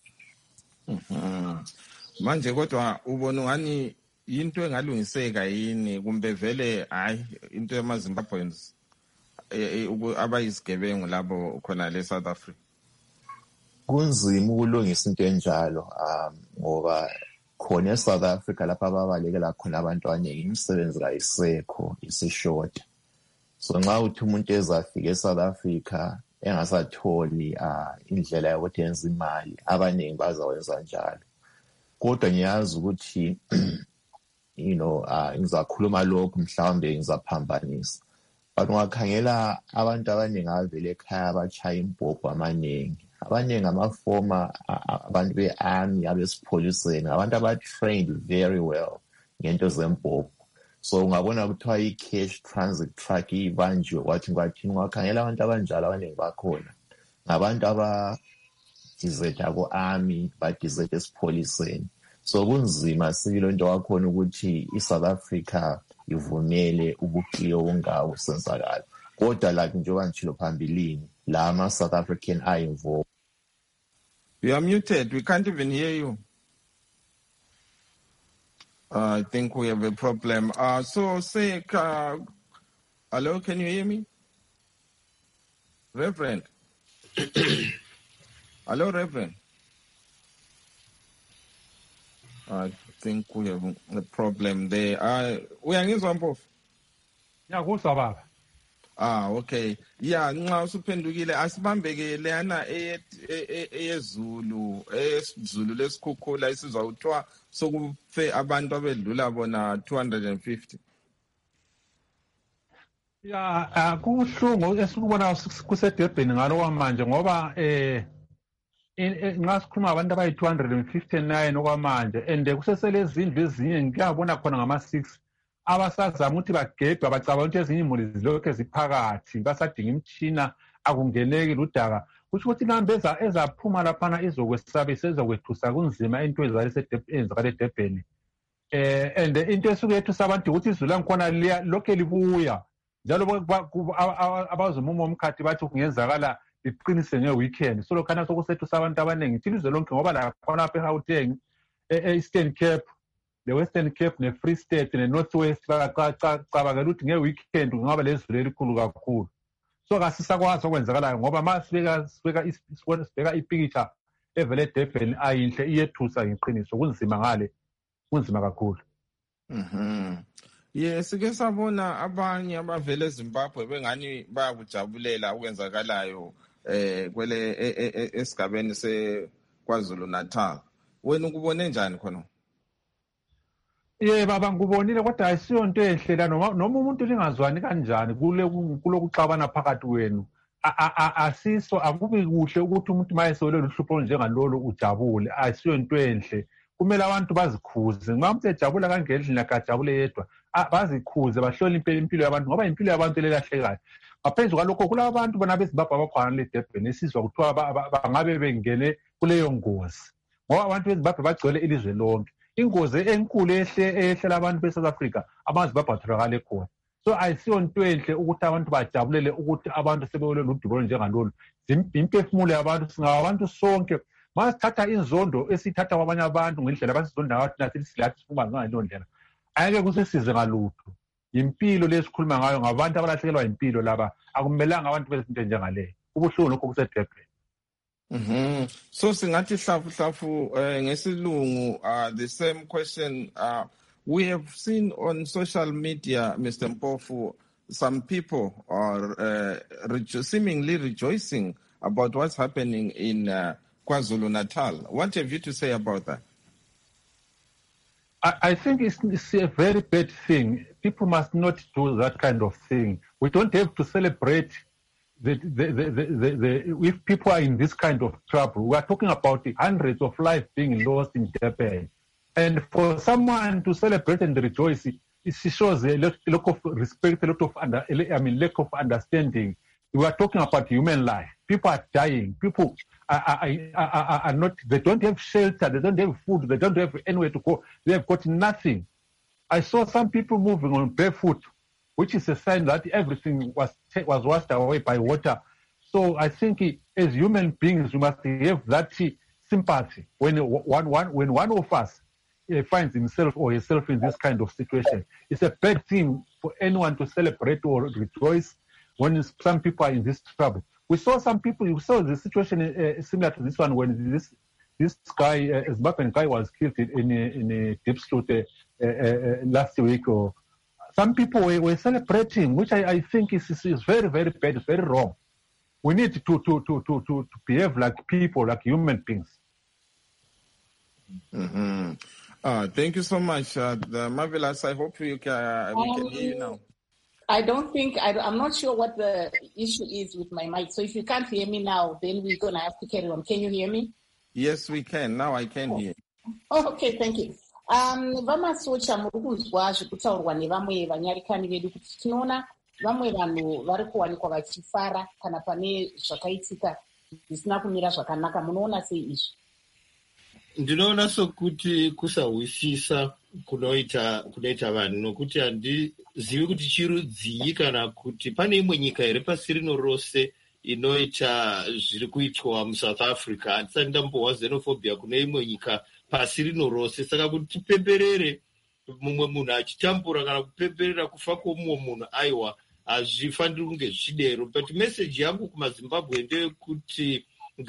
Manje kodwa ubona ngani into engalungiseka yini kumbe vele hayi into yama-Zimbabweans abayisigebengu labo khona le South Africa? Kunzima ukulungisa into enjalo um ngoba khona eSouth Africa lapha ababalekela khona abantu abaningi imisebenzi kayisekho isishota. So nxa uthi umuntu ezafika eSouth Africa engasatholi indlela yokuthi yenza imali, abaningi bazawenza njalo. Kodwa ngiyazi ukuthi you know ngizakhuluma lokhu mhlawumbe ngizaphambanisa, but ungakhangela abantu abaningi abavele ekhaya abachaya impopho amaningi, abaningi amafoma abantu be-army abesipholiseni, abantu aba-trained very well ngento zempopho. So ungabona kuthiwa i-cash transit truck ibanjiwe kwathi kwathini, ungakhangela abantu abanjalo abaningi bakhona ngabantu abadizeta ku-army badizeta esipholiseni. So kunzima sibilo into wakhona ukuthi iSouth Africa ivumele ubukliyo obungawo sensakala. Kodwa like njengoba ngitshilo phambilini la ama-South African are involved. You are muted. We can't even hear you. Uh, I think we have a problem. Uh, so say, uh, hello, can you hear me? Reverend? Hello, Reverend? I think we have a problem there. Uh, we are in Zambov. Yeah, what's up? Ah, okay. Yeah, nxa usuphendukile asibambeke leyana eyezulu eyezulu lesikhukhula isizwa kuthiwa sokufe abantu abedlula bona two hundred fifty. Yeah, kubuhlungu esikubona kuseDurban ngalo kwamanje ngoba eh nxa sikhuluma abantu abayi two hundred fifty-nine okwamanje and kusesele izindlu ezinye ngiyabona khona ngama six abasazama ukuthi bagebhe abacabanga ukuthi ezinye imuli zilokhu ziphakathi basadinga imitshina akungeneki ludaka. Kusho ukuthi inamba ezaphuma laphana izokwesabisa ezokwethusa kunzima into ezenzakala eDurban. Eh and into esuke yethusa abantu ukuthi izulu langikhona lokho libuya njalo abazomuma omkhathi bathi kungenzakala iqinise ngeweekend. So lokhana sokusethusa abantu abaningi ilizwe lonke ngoba la khona apha eGauteng, e-Eastern Cape, the Western Cape, ne Free State, ne North West bacabangela ukuthi ngeweekend kungaba lezulu elikhulu kakhulu. So kasisakwazi okwenzakalayo ngoba masibeka sibeka sibeka ipicture evele eDurban ayinhle iyethusa ngeqiniso kunzima ngale kunzima kakhulu. Mhm. Yes, ke sabona abanye abavele eZimbabwe bengani bayakujabulela okwenzakalayo eh kwele esigabeni seKwaZulu Natal. Wena ukubone njani khona? ye baba ngubonile kodwa ayisiyo into enhle la noma noma umuntu lingazwani kanjani kule kulokuxabana phakathi wenu asiso akubi kuhle ukuthi umuntu mayesole luhlupho njengalolo ujabule ayisiyo into enhle kumele abantu bazikhuze nxa umuntu ejabula kangendlela akajabule yedwa bazikhuze bahlole impilo yabantu ngoba impilo yabantu lelahlekayo ngaphezu kwalokho kulabantu bona bezimbabwe abakhona le Durban esizwa kuthiwa bangabe bengene kuleyo ngozi ngoba abantu bezimbabwe bagcwele ilizwe lonke ingozi enkulu ehlela abantu be-South Africa amazimbabwe atholakale khona so ayisiyo nto enhle ukuthi abantu bajabulele ukuthi abantu sebewele ludubo njengalolu impefumulo yabantu singabantu sonke masithatha inzondo esithatha kwabanye abantu ngendlela basizonda ngathi nathi silathi sifuma ngaleyo ndlela ayeke kusesize ngalutho impilo lesikhuluma ngayo ngabantu abalahlekelwa impilo laba akumelanga abantu bezinto njengaleyo ubuhlungu lokho kusedebhe. Mhm. So singathi hlafu hlafu ngesilungu the same question uh, we have seen on social media, Mister Mpofu, some people are uh, rejo- seemingly rejoicing about what's happening in uh, KwaZulu-Natal. What have you to say about that? I, I think it's, it's a very bad thing. People must not do that kind of thing. We don't have to celebrate the, the, the, the, the, the, if people are in this kind of trouble. We are talking about the hundreds of lives being lost in Durban. And for someone to celebrate and rejoice, it shows a lot, a lot of respect, a lot of under, I mean, lack of understanding. We are talking about human life. People are dying. People are, are, are, are not, they don't have shelter. They don't have food. They don't have anywhere to go. They have got nothing. I saw some people moving on barefoot, which is a sign that everything was was washed away by water. So I think as human beings, we must have that sympathy when one, one, when one of us finds himself or herself in this kind of situation. It's a bad thing for anyone to celebrate or rejoice when some people are in this trouble. We saw some people, we saw the situation uh, similar to this one when this this guy, uh, Zimbabwean guy, was killed in a, in a Diepsloot uh, uh, last week. Or some people were, were celebrating, which I, I think is, is, is very, very bad, very wrong. We need to, to, to, to, to, to behave like people, like human beings. Mm-hmm. Uh, thank you so much, uh, the Marvelous. I hope you can, uh, we can hear you now. I don't think, I, I'm not sure what the issue is with my mic. So if you can't hear me now, then we're going to have to carry on. Can you hear me? Yes, we can. Now I can oh. hear you. Oh, okay, thank you. Um, vamasocha muri kunzwa zvekutaurwa nevamwe vanyarikani vedu kuti tinoona vamwe vanhu vari kuwanikwa vachifara kana pane zvakaitika zvisina kumira zvakanaka. Munoona sei izvi? Ndinoona sokuti kusahwisisa kunoita kunoita vanhu nokuti handizivi kuti chirudzii kana kuti pane imwe nyika here pasi rino rose inoita zviri kuitwa muSouth Africa. Handisati ndambohwa xenophobia kune imwe nyika pasi rino rose. Saka kuti tipemberere mumwe munhu achitambura kana kupemberera kufa kwomumwe munhu aiwa hazvifaniri kunge zvichidero. But message yangu kumaZimbabwe ndeyekuti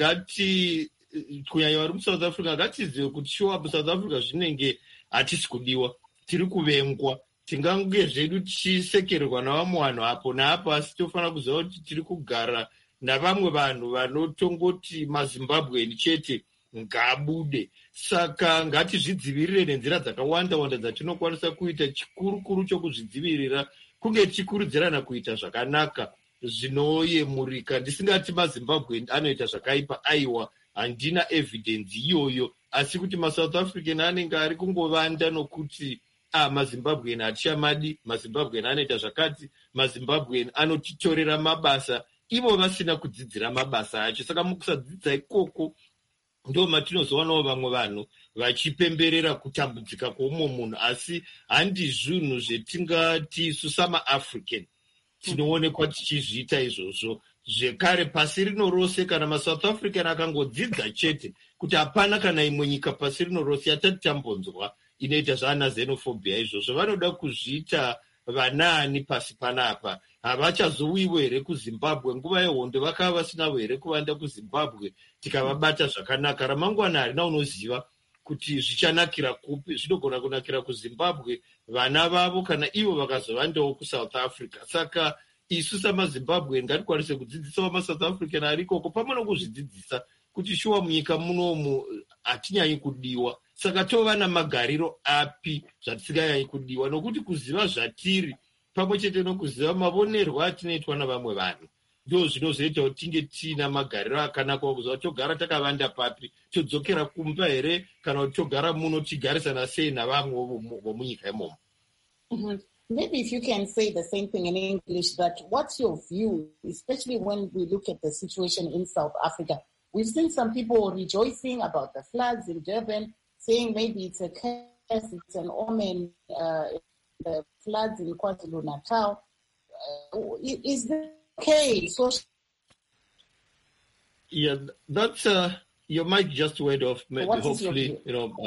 ngati kunyanya vari muSouth Africa ngatizive kuti shuwa muSouth Africa zvinenge hatisi kudiwa, tiri kuvengwa, tingange zvedu tichisekererwa navamwe vanhu apo naapo, asi tofanira kuziva kuti tiri kugara navamwe vanhu vanotongoti maZimbabweni chete ngabude. Saka ngatizvidzivirire nenzira dzakawanda wanda dzatinokwanisa kuita. Chikuru-kuru chokuzvidzivirira kunge tichikurudzirana kuita zvakanaka zvinoyemurika. Ndisingati maZimbabweni anoita zvakaipa, aiwa handina evidence iyoyo, asi kuti maSouth African anenge ari kungovanda nokuti ah, maZimbabweni hatichamadi, maZimbabweni anoita zvakati, maZimbabweni anotitorera mabasa, ivo vasina kudzidzira mabasa acho. Saka mukusadzidza ikoko ndo matinozowanawo vamwe vanhu vachipemberera kutambudzika kwoumwe munhu, asi handi zvinhu zvetingati isu samaAfrican tinoonekwa tichizviita izvozvo. Zvekare pasi rino rose kana maSouth African akangodzidza chete kuti hapana kana imwe nyika pasi rino rose yatati tambonzwa inoita zvana xenophobia izvozvo, vanoda kuzviita vanaani pasi panapa. Havachazowiwo here kuZimbabwe. Nguva yehondo vakava vasinawo here kuvanda kuZimbabwe tikavabata zvakanaka. Ramangwana harina unoziva kuti zvichanakira kupi. Zvinogona kunakira kuZimbabwe vana vavo kana ivo vakazovandawo kuSouth Africa. Saka isu samaZimbabwe ngatikwanise kudzidzisawo maSouth African ari ikoko pamwe nokuzvidzidzisa kuti shuwa munyika munomu hatinyanyi kudiwa. saka tova namagariro api zvatisinganyanyi kudiwa, nokuti kuziva zvatiri pamwe chete nokuziva mavonerwo atinoitwa navamwe vanhu ndo zvinozoita kuti tinge tiina magariro akanaka kuziva togara takavanda papi, todzokera kumba here, kana kuti togara muno tigarisana sei navamwe vomunyika imomo. Mm-hmm. Maybe if you can say the same thing in English, that what's your view, especially when we look at the situation in South Africa? We've seen some people rejoicing about the floods in Durban, saying maybe it's a curse, it's an omen, uh, the floods in KwaZulu-Natal. Uh, is that okay? So, yeah, that's uh, your mic just went off. Maybe what hopefully, you know.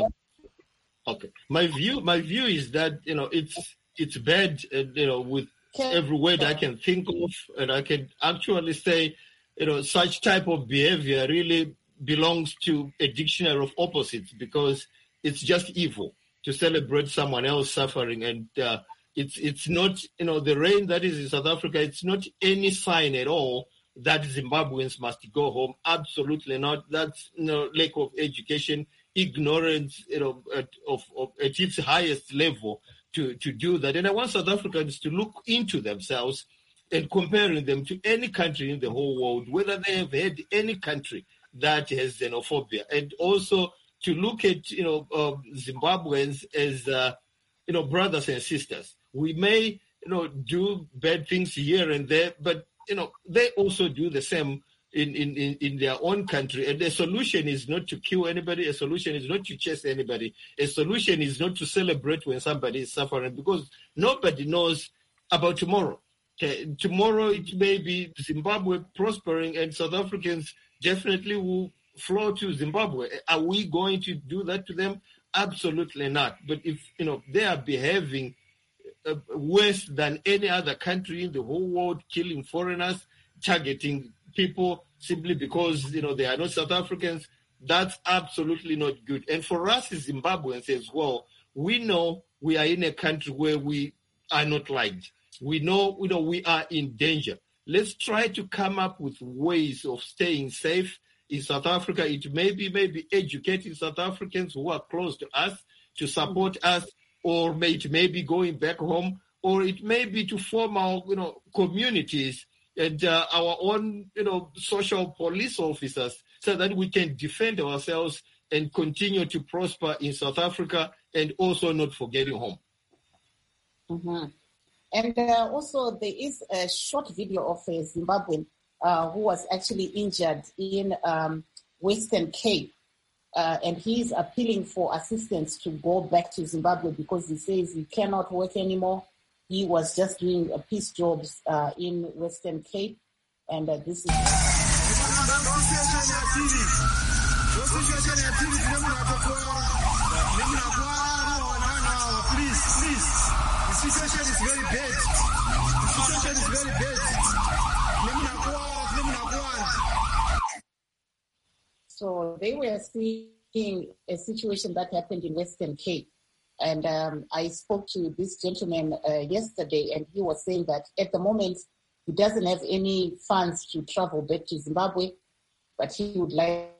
Uh, okay, my view, my view is that you know it's it's bad, uh, you know, with okay. every word I can think of, and I can actually say, you know, such type of behavior really belongs to a dictionary of opposites, because it's just evil to celebrate someone else suffering. And uh, it's it's not, you know, the rain that is in South Africa, it's not any sign at all that Zimbabweans must go home. Absolutely not. That's, you know, lack of education, ignorance, you know, at, of, of, at its highest level to, to do that. And I want South Africans to look into themselves and comparing them to any country in the whole world, whether they have had any country that has xenophobia, and also to look at, you know, uh, Zimbabweans as, uh, you know, brothers and sisters. We may, you know, do bad things here and there, but, you know, they also do the same in, in, in, in their own country. And the solution is not to kill anybody. A solution is not to chase anybody. A solution is not to celebrate when somebody is suffering, because nobody knows about tomorrow. Okay, tomorrow it may be Zimbabwe prospering, and South Africans definitely will flow to Zimbabwe. Are we going to do that to them? Absolutely not. But if, you know, they are behaving uh, worse than any other country in the whole world, killing foreigners, targeting people simply because, you know, they are not South Africans, that's absolutely not good. And for us as Zimbabweans as well, we know we are in a country where we are not liked. We know, you know, we are in danger. Let's try to come up with ways of staying safe in South Africa. It may be maybe educating South Africans who are close to us to support us, or may, it may be going back home, or it may be to form our, you know, communities and uh, our own, you know, social police officers, so that we can defend ourselves and continue to prosper in South Africa, and also not forgetting home. Mm-hmm. And uh, also there is a short video of a Zimbabwean uh, who was actually injured in um, Western Cape. Uh, and he's appealing for assistance to go back to Zimbabwe because he says he cannot work anymore. He was just doing uh, peace jobs uh, in Western Cape. And uh, this is... Please, please. The situation is very bad. The situation is very bad. So they were seeing a situation that happened in Western Cape. And um, I spoke to this gentleman uh, yesterday, and he was saying that at the moment he doesn't have any funds to travel back to Zimbabwe, but he would like...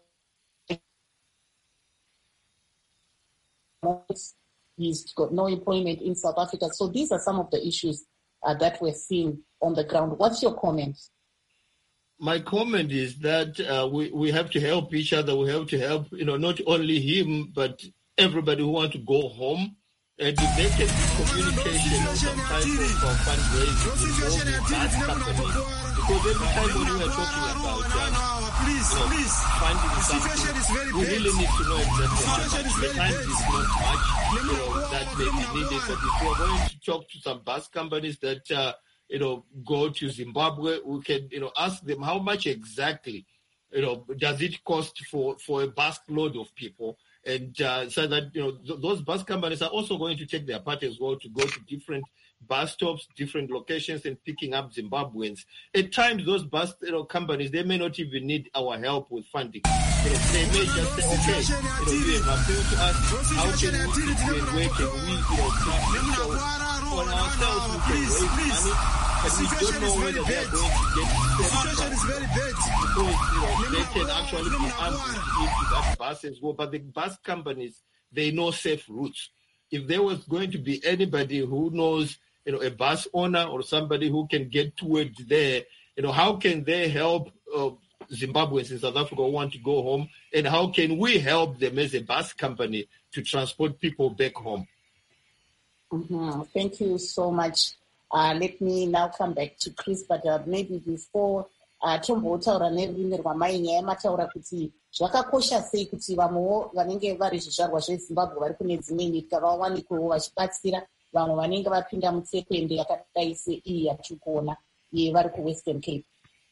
He's got no employment in South Africa. So these are some of the issues uh, that we're seeing on the ground. What's your comment? My comment is that uh, we, we have to help each other. We have to help, you know, not only him, but everybody who wants to go home. And if they can be communication with some type of fundraising involving that company, because every time when we are talking about uh, please, you know, please. funding something, we really need to know exactly how much. The time is not much, you know, that may be needed. But if we are going to talk to some bus companies that, uh, you know, go to Zimbabwe, we can, you know, ask them how much exactly, you know, does it cost for, for a bus load of people? And uh, so that, you know, th- those bus companies are also going to take their part as well to go to different bus stops, different locations, and picking up Zimbabweans. At times, those bus, you know, companies, they may not even need our help with funding. You know, they may just say, okay, you know, you have appealed to us. How can we do and where can we, you know, do so on ourselves? We can raise money, but we don't know whether they are going to get situation is very bad. Because, you know, they can actually be ambushed into that bus as well. But the bus companies They know safe routes. If there was going to be anybody who knows, you know, a bus owner or somebody who can get towards there, you know, how can they help uh, Zimbabweans in South Africa who want to go home, and how can we help them as a bus company to transport people back home? Mm-hmm. Thank you so much. Uh, let me now come back to Chris, but uh, maybe before tombotaura nerurimi rwamai nyaya mataura kuti zvakakosha sei kuti vamwewo vanenge vari zvizvarwa zvezimbabwe vari kune dzimwe nyika vawanikwewo vachibatsira vamwe vanenge vapinda mutsekwende yakadai seiyi yatiri kuona ye vari kuwestern cape.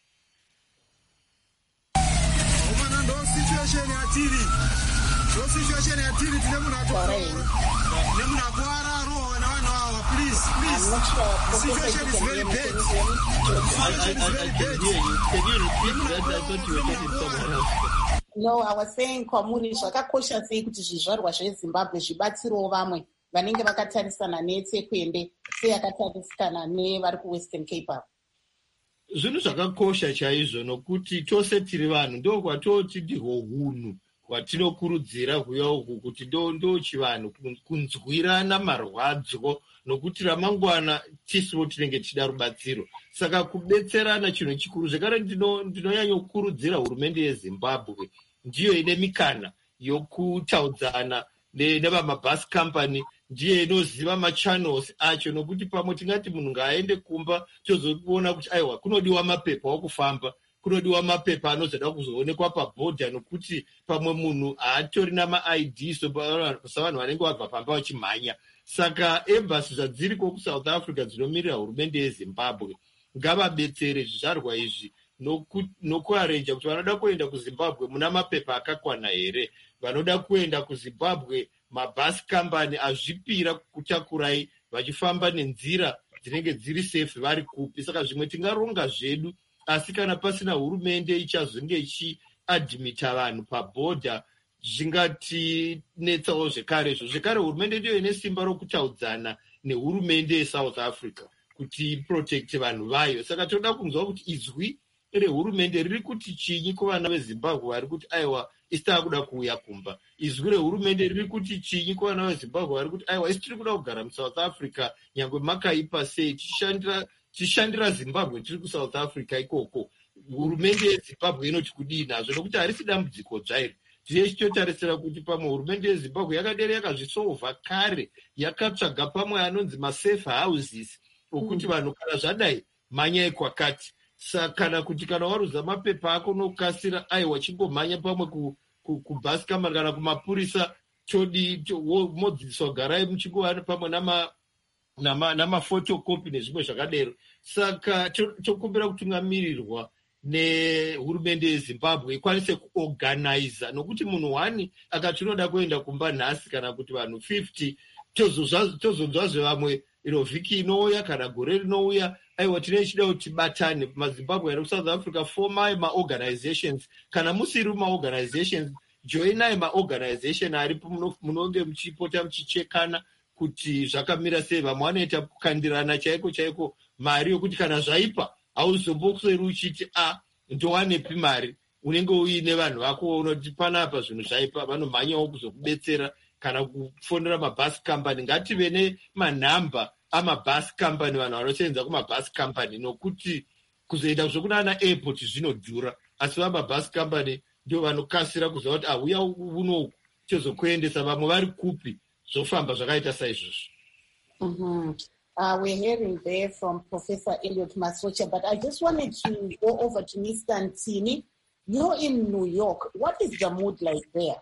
Omana ndo situation yatiri ndo situation yatiri tine munhu atotaura nemunhu akuwara arohwa navanhu ava. Please, please. The situation is very bad. The situation is very bad. Can you repeat that? I thought you were getting someone else. No, I was saying kwamuri zvakakosha sei kuti zvizvarwa zvezimbabwe zvibatsirewo vamwe vanenge vakatarisana netsekwende seyakatarisana nevari kuwestern cape. Zvinhu zvakakosha chaizvo nokuti tose tiri vanhu ndo kwatoti ndihwo hunhu hwatinokurudzira kuuya uku kuti ndo ndo chivanhu kunzwirana marwadzo nokuti ramangwana tisiwo tinenge tichida rubatsiro. Saka kubetserana chinhu chikuru. Zvekare ndinonyanyokurudzira hurumende yeZimbabwe ndiyo ine mikana yokutaudzana nevamabus company, ndiye inoziva machannels acho, nokuti pamwe tingati munhu ngaaende kumba tozokuona kuti aiwa kunodiwa mapepa okufamba, kunodiwa mapepa anozoda kuzoonekwa pabhodha, nokuti pamwe munhu haatori nama-I D savanhu vanenge vabva pamba vachimhanya. Saka embassy zvadziriko kuSouth Africa dzinomirira hurumende yeZimbabwe ngavabetsere zvizvarwa izvi nokuarenja kuti vanoda kuenda kuZimbabwe muna mapepa akakwana here, vanoda kuenda kuZimbabwe mabus company azvipira kutakurai vachifamba nenzira dzinenge dziri safe vari kupi. Saka zvimwe tingaronga zvedu, asi kana pasina hurumende ichazonge ichiadhimita vanhu pabhodha zvingatinetsawo zvekare izvo. Zvekare hurumende ndiyo ine simba rokutaudzana nehurumende yeSouth Africa kuti iprotecte vanhu vayo. Saka toda kunzwa kuti izwi rehurumende riri kuti chinyi kuvana veZimbabwe vari kuti aiwa isi takuda kuuya kumba. Izwi rehurumende riri kuti chinyi kuvana veZimbabwe vari kuti aiwa isi tiri kuda kugara muSouth Africa nyangwe makaipa sei, tichishandira Zimbabwe tiri kuSouth Africa ikoko. Hurumende yeZimbabwe inoti kudii nazvo, nokuti harisi dambudziko dzvairi. Tiye tichitarisira kuti pamwe hurumende yeZimbabwe yakadere yakazvisolva kare, yakatsvaga pamwe anonzi masafe houses okuti vanhu kana zvadai manyai kwakati. Saka kana kuti kana waruza mapepa ako nokasira aiwa chingomhanya pamwe kubus company kana kumapurisa chodi modzidziswa garai muchingova pamwe nama nama namafotokopi nezvimwe zvakadero. Saka tokumbira kutungamirirwa nehurumende yeZimbabwe ikwanise kuorganiza, nokuti munhu wani akati unoda kuenda kumba nhasi kana kuti vanhu fifty tozonzwa zvevamwe iro vhiki inouya kana gore rinouya aiwa tine chida kuti batane maZimbabwe ari kuSouth Africa formai maorganizations. Kana musiri maorganizations, joinai maorganization aripo munonge muchipota muchichekana kuti zvakamira sei. Vamwe vanoita kukandirana chaiko chaiko mari yokuti kana zvaipa hauzomboseri uchiti a ndowanepi mari, unenge uine vanhu vako unoti panapa zvinhu zvaipa, vanomhanyawo kuzokubetsera kana kufonera mabus company. Ngative nemanhamba amabus company, vanhu vanosenza kumabus company, nokuti kuzoenda zvokunana airport zvinodhura, asi vamabus company ndio vanokasira kuziva kuti auya unoku chozokuendesa, vamwe vari kupi, zvofamba zvakaita saizvozvo. Mm-hmm. Uh, we're hearing there from Professor Elliot Masocha, but I just wanted to go over to Mister Ntini. You're in New York. What is the mood like there?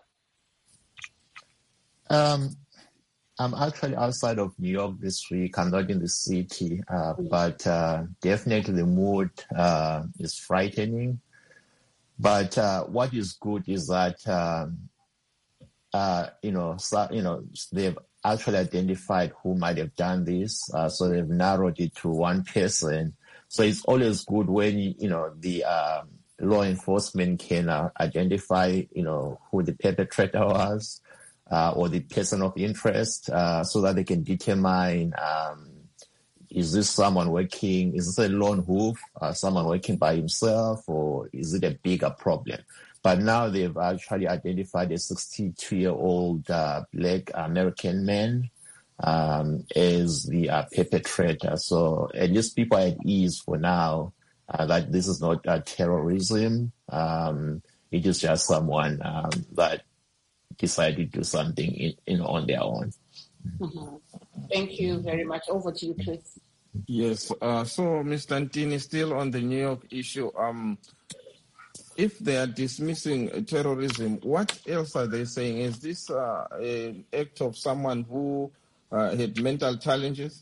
Um, I'm actually outside of New York this week. I'm not in the city, uh, but uh, definitely the mood uh, is frightening. But uh, what is good is that um, uh, you know, so, you know, they've actually identified who might have done this, uh, so they've narrowed it to one person. So it's always good when you know the um, law enforcement can uh, identify, you know, who the perpetrator was. Uh, or the person of interest, uh, so that they can determine, um, is this someone working, is this a lone wolf, uh, someone working by himself, or is it a bigger problem? But now they've actually identified a sixty-two-year-old uh, black American man um, as the uh, perpetrator. So at least people are at ease for now uh, that this is not uh, terrorism. Um, it is just someone um, that decided to do something in, in, on their own. Mm-hmm. Thank you very much. Over to you, Chris. Yes. Uh, so, Mister Ntini, still on the New York issue. Um, if they are dismissing terrorism, what else are they saying? Is this uh, an act of someone who uh, had mental challenges?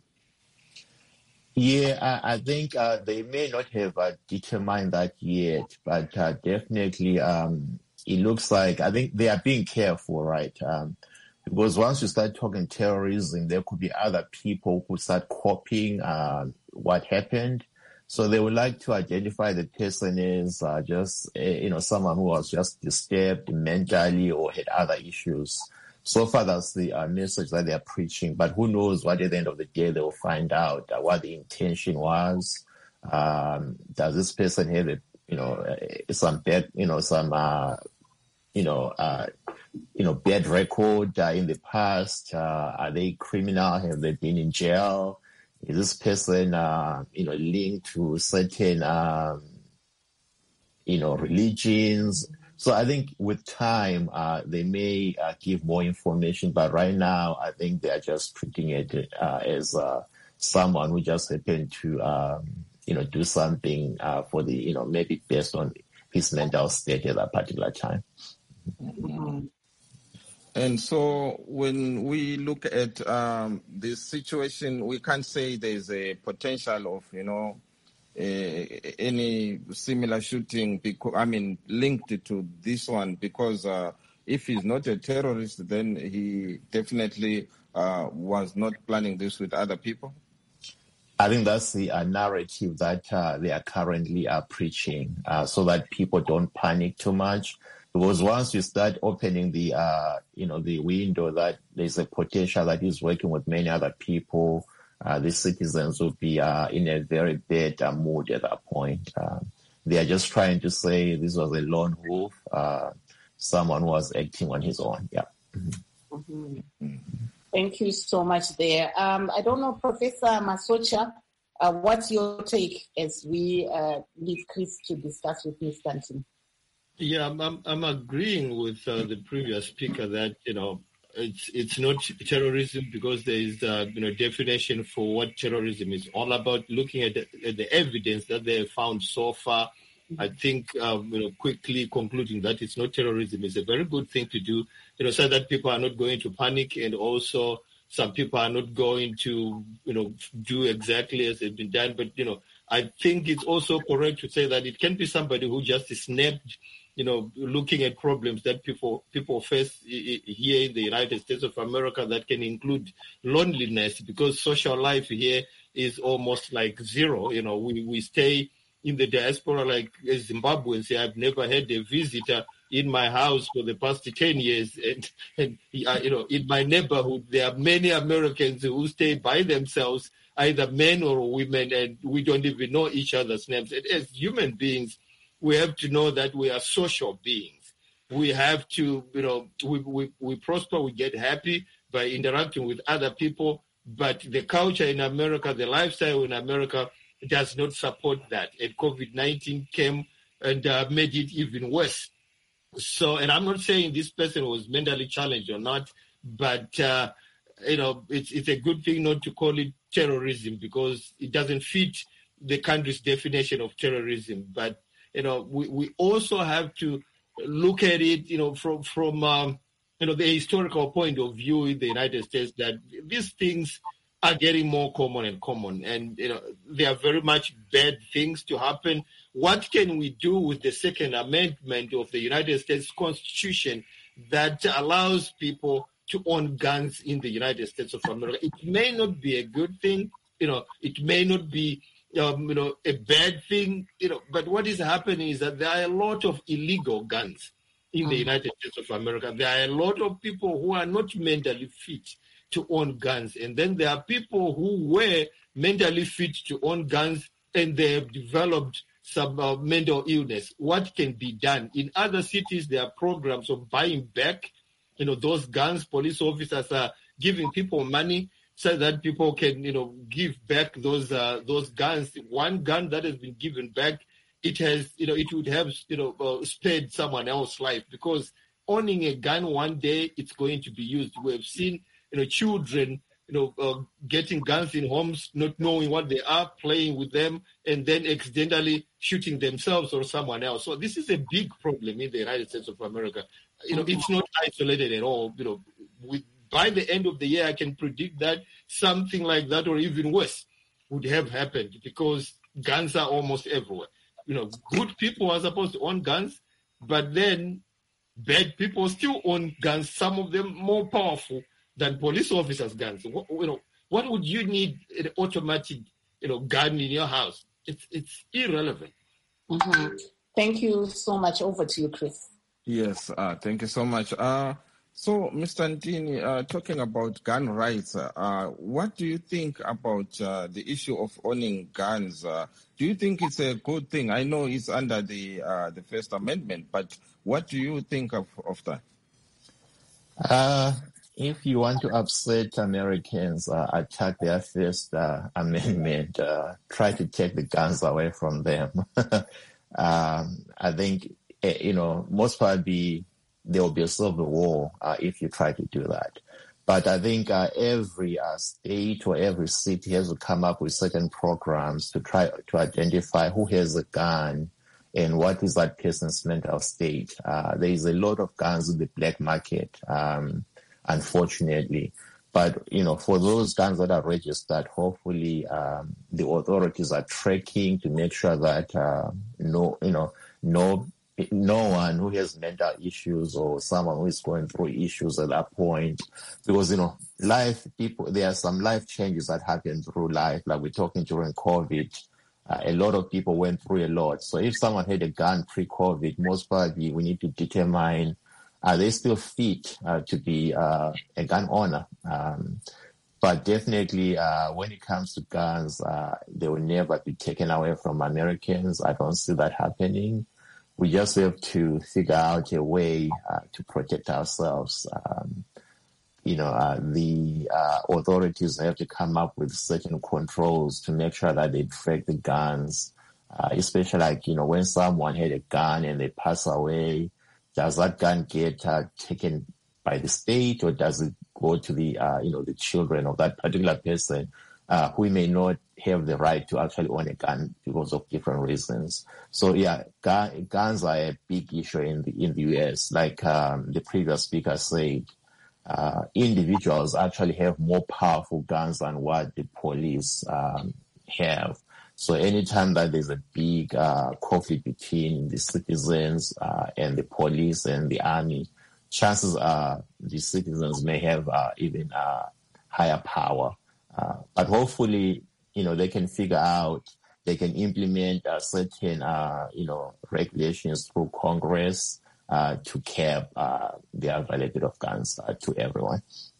Yeah, I, I think uh, they may not have uh, determined that yet, but uh, definitely um, it looks like, I think they are being careful, right? Um, because once you start talking terrorism, there could be other people who start copying uh, what happened. So they would like to identify the person as uh, just, uh, you know, someone who was just disturbed mentally or had other issues. So far, that's the uh, message that they're preaching. But who knows what at the end of the day they will find out uh, what the intention was. Um, does this person have, a, you know, uh, some bad, you know, some, uh, you know, uh, you know, bad record uh, in the past? Uh, are they criminal? Have they been in jail? Is this person, uh, you know, linked to certain, um, you know, religions? So I think with time, uh, they may uh, give more information, but right now I think they're just treating it uh, as uh, someone who just happened to, um, you know, do something uh, for the, you know, maybe based on his mental state at that particular time. Mm-hmm. And so when we look at um, this situation, we can't say there's a potential of, you know, Uh, any similar shooting, because, I mean, linked to this one, because uh, if he's not a terrorist, then he definitely uh, was not planning this with other people? I think that's the uh, narrative that uh, they are currently uh, preaching, uh, so that people don't panic too much. Because once you start opening the, uh, you know, the window that there's a potential that he's working with many other people, Uh, the citizens will be uh, in a very bad uh, mood at that point. Uh, they are just trying to say this was a lone wolf, uh, someone who was acting on his own. Yeah. Mm-hmm. Mm-hmm. Thank you so much there. Um, I don't know, Professor Masocha, uh, what's your take as we uh, leave Chris to discuss with Mister Ntini? Yeah, I'm, I'm, I'm agreeing with uh, the previous speaker that, you know, It's it's not terrorism because there is a you know definition for what terrorism is all about. Looking at the, at the evidence that they have found so far, mm-hmm. I think um, you know quickly concluding that it's not terrorism is a very good thing to do. You know, so that people are not going to panic, and also some people are not going to you know do exactly as it's been done. But you know, I think it's also correct to say that it can be somebody who just snapped. You know, looking at problems that people people face here in the United States of America that can include loneliness, because social life here is almost like zero. You know, we, we stay in the diaspora like as Zimbabweans. I've never had a visitor in my house for the past ten years. And, and uh, you know, in my neighborhood, there are many Americans who stay by themselves, either men or women, and we don't even know each other's names. And as human beings, we have to know that we are social beings. We have to, you know, we, we, we prosper, we get happy by interacting with other people. But the culture in America, the lifestyle in America does not support that. And COVID nineteen came and uh, made it even worse. So, and I'm not saying this person was mentally challenged or not, but, uh, you know, it's, it's a good thing not to call it terrorism because it doesn't fit the country's definition of terrorism. But You know, we, we also have to look at it, you know, from, from um, you know, the historical point of view in the United States that these things are getting more common and common. And, you know, they are very much bad things to happen. What can we do with the Second Amendment of the United States Constitution that allows people to own guns in the United States of America? It may not be a good thing. You know, it may not be Um, you know, a bad thing, you know, but what is happening is that there are a lot of illegal guns in mm. the United States of America. There are a lot of people who are not mentally fit to own guns. And then there are people who were mentally fit to own guns and they have developed some uh, mental illness. What can be done? In other cities, there are programs of buying back, you know, those guns. Police officers are giving people money so that people can, you know, give back those uh, those guns. One gun that has been given back, it has, you know, it would have, you know, uh, spared someone else's life, because owning a gun one day, it's going to be used. We have seen, you know, children, you know, uh, getting guns in homes, not knowing what they are, playing with them, and then accidentally shooting themselves or someone else. So this is a big problem in the United States of America. You know, it's not isolated at all. You know, with, by the end of the year, I can predict that something like that or even worse would have happened, because guns are almost everywhere. You know, good people are supposed to own guns, but then bad people still own guns, some of them more powerful than police officers' guns. What, you know, what would you need an automatic, you know, gun in your house? It's it's irrelevant. Mm-hmm. Thank you so much. Over to you, Chris. Yes, uh, thank you so much. Uh, so, Mister Ntini, uh, talking about gun rights, uh, what do you think about uh, the issue of owning guns? Uh, do you think it's a good thing? I know it's under the uh, the First Amendment, but what do you think of, of that? Uh, if you want to upset Americans, uh, attack their First uh, Amendment, uh, try to take the guns away from them. um, I think, you know, most probably there will be a civil war uh, if you try to do that. But I think uh, every uh, state or every city has to come up with certain programs to try to identify who has a gun and what is that person's mental state. Uh, there is a lot of guns in the black market, um, unfortunately. But, you know, for those guns that are registered, hopefully um, the authorities are tracking to make sure that uh, no, you know, no no one who has mental issues or someone who is going through issues at that point, because, you know, life, people, there are some life changes that happen through life, like we're talking during COVID. Uh, a lot of people went through a lot. So if someone had a gun pre-COVID, most probably we need to determine, are they still fit uh, to be uh, a gun owner? Um, but definitely uh, when it comes to guns, uh, they will never be taken away from Americans. I don't see that happening. We just have to figure out a way uh, to protect ourselves. Um, you know, uh, the uh, authorities have to come up with certain controls to make sure that they track the guns, uh, especially like, you know, when someone had a gun and they pass away, does that gun get uh, taken by the state, or does it go to the, uh, you know, the children of that particular person uh, who may not have the right to actually own a gun because of different reasons? So yeah, gun, guns are a big issue in the in the U S. Like um, the previous speaker said, uh, individuals actually have more powerful guns than what the police um, have. So anytime that there's a big uh, conflict between the citizens uh, and the police and the army, chances are the citizens may have uh, even uh, higher power. Uh, but hopefully, you know, they can figure out, they can implement uh, certain, uh, you know, regulations through Congress uh, to cap uh, the availability of guns uh, to everyone.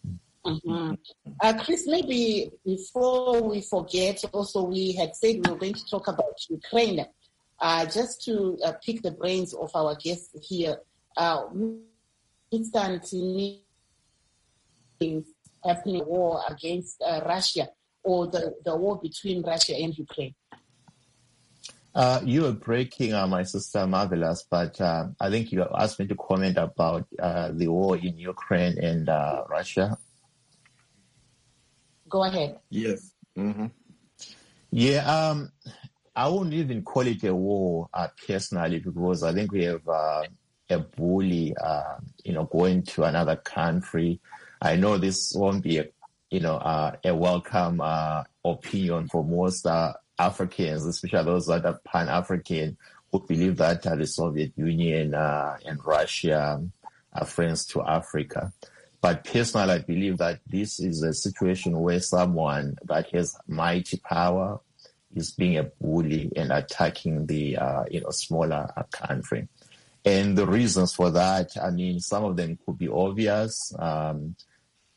Mm-hmm. Uh, Chris, maybe before we forget, also we had said we were going to talk about Ukraine. Uh, just to uh, pick the brains of our guests here, uh, Mister Ntini is happening a war against uh, Russia, or the, the war between Russia and Ukraine? Uh, you were breaking, uh, my sister Marvelous, but uh, I think you asked me to comment about uh, the war in Ukraine and uh, Russia. Go ahead. Yes. Mm-hmm. Yeah, um, I wouldn't even call it a war uh, personally, because I think we have uh, a bully, uh, you know, going to another country. I know this won't be a you know, uh, a welcome uh, opinion for most uh, Africans, especially those that are Pan-African, who believe that uh, the Soviet Union uh, and Russia are friends to Africa. But personally, I believe that this is a situation where someone that has mighty power is being a bully and attacking the, uh, you know, smaller uh, country. And the reasons for that, I mean, some of them could be obvious. Um,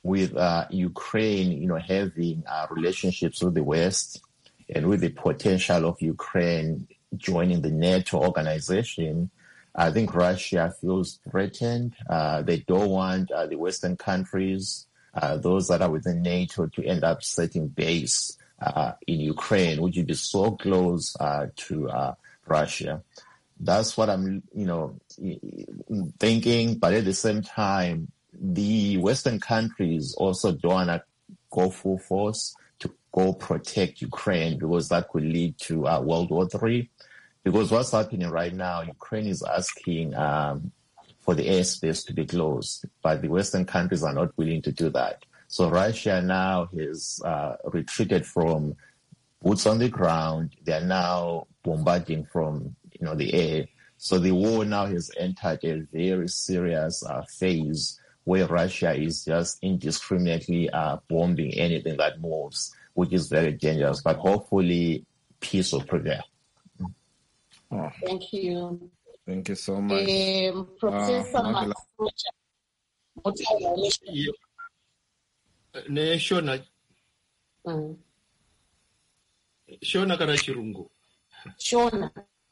with uh, Ukraine, you know, having uh, relationships with the West and with the potential of Ukraine joining the NATO organization, I think Russia feels threatened. Uh, they don't want uh, the Western countries, uh, those that are within NATO, to end up setting base uh, in Ukraine, which would be so close uh, to uh, Russia. That's what I'm, you know, thinking. But at the same time, the Western countries also don't want to go full force to go protect Ukraine, because that could lead to uh, World War Three. Because what's happening right now, Ukraine is asking um, for the airspace to be closed, but the Western countries are not willing to do that. So Russia now has uh, retreated from boots on the ground. They are now bombarding from, you know, the air. So the war now has entered a very serious uh, phase where Russia is just indiscriminately uh, bombing anything that moves, which is very dangerous. But hopefully peace will prevail. Oh, Thank you. thank you so much. Um, Professor Uh, Mandela. Masocha, what are your initial- Iyo. Ne Shona, Mm. Shona kana chirungu. Shona,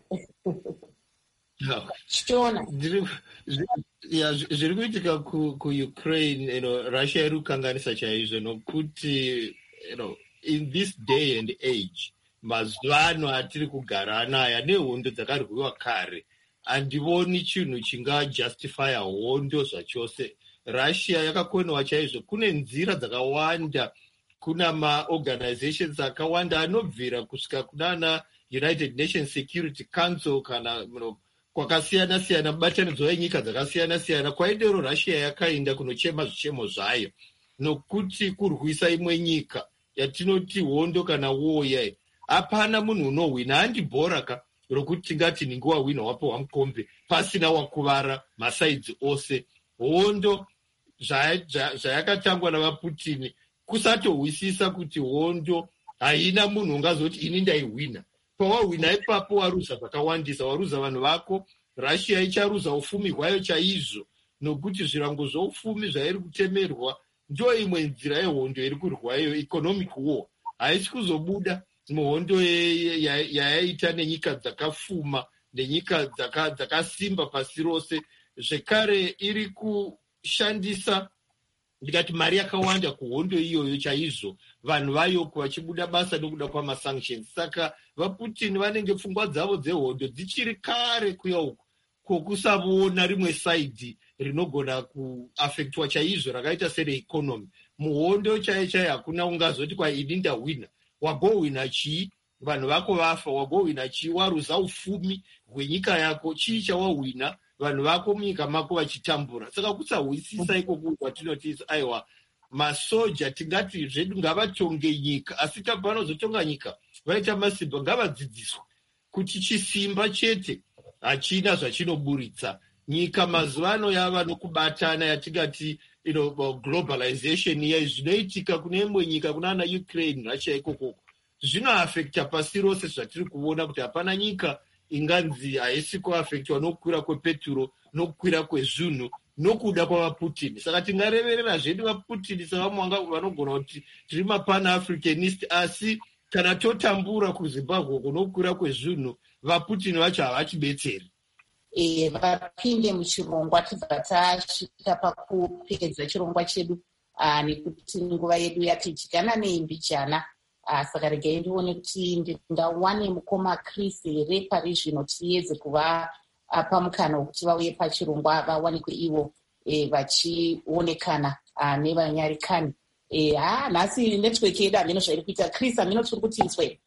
Yeah. Shona. Zviri zvi- yeah, zvi- zviri kuitika ku kuUkraine, you know, Russia iri kukanganisa chaizvo nokuti, you know, in this day and age, mazuva ano atiri kugara anaya nehondo dzakarwiwa kare, handivoni chinhu chingajustifya hondo zvachose. Russia yakakonewa chaizvo. Kune nzira dzakawanda, kuna maorganizations akawanda anobvira kusvika kunana United Nations Security Council kana, you know, kwakasiyana siyana, mubatanidzwa wenyika dzakasiyana siyana, kwaidero Russia yakaenda kunochema zvichemo zvayo nokuti kurwisa imwe nyika yatinoti hondo kana woya. Hapana munhu unohwina. Handibhora ka rokuti tingati ninge wahwina wapiwa mukombe pasina wakuvara masaidzi ose. Hondo zva- zva- zvayakatangwa navaPutin, kusatohwisisa kuti hondo haina munhu ungazoti ini ndaihwina. Pawahwina ipapo waruza zvakawandisa, waruza vanhu vako. Russia icharuza ufumi hwayo chaizvo, nokuti zvirango zvoufumi zvairi kutemerwa ndo imwe nzira yehondo iri kurwayo, economic war. Haisi kuzobuda muhondo ye- ya- yayaita nenyika dzakafuma nenyika dzaka- dzakasimba pasi rose. Zvekare iri kushandisa, ndikati, mari yakawanda kuhondo iyoyo chaizvo, vanhu vayoko vachibuda basa nokuda kwamasanctions. Saka vaPutin vanenge pfungwa dzavo dzehondo dzichiri kare kuya uku, kwokusavona rimwe saidhi rinogona kuafektwa chaizvo rakaita sereikonomi. Muhondo chaiyo chaiyo hakuna ungazoti kwa ini ndahwina. Wagohwina chii? Vanhu vako vafa. Wagohwina chii? Waruza ufumi hwenyika yako. Chii chawahwina? Vanhu vako munyika mako vachitambura. Saka kusahwisisa ikoko kwatinoti aiwa masoja tingati zvedu ngavatonge nyika, asi tabva vanozotonga nyika vaita masimba ngavadzidziswa kuti chisimba chete hachina zvachinoburitsa. Nyika mazuva ano yava nokubatana yatingati, you know, globalization iya zvinoitika kune imwe nyika kunana Ukraine, Russia ikokoko zvinoafekta pasi rose. Zvatiri kuona kuti hapana nyika inganzi haisi kuafektwa nokukwira kwepeturo, nokukwira kwezvinhu, nokuda kwavaPutin. Saka tingareverera zvedu vaPutin sevamwe vanga vanogona kuti tiri mapana-africanist, asi kana totambura kuZimbabwe kunokukwira kwezvinhu, vaPutin vacho havachibetseri. Eh, vapinde muchirongwa tibva tasvika pakupedza chirongwa chedu, ah, nekuti nguva yedu yatijikana neimbijana. Ah, saka regai ndione kuti ndingawane mukoma Chris here pari zvino tiyedze kuvapa mukana wekuti vauye pachirongwa vawanikwe ivo eh, vachionekana ah, nevanyarikani. Eh, ah, nhasi network yedu hamino zvairi kuita. Chris, hamino tiri kuti iswe.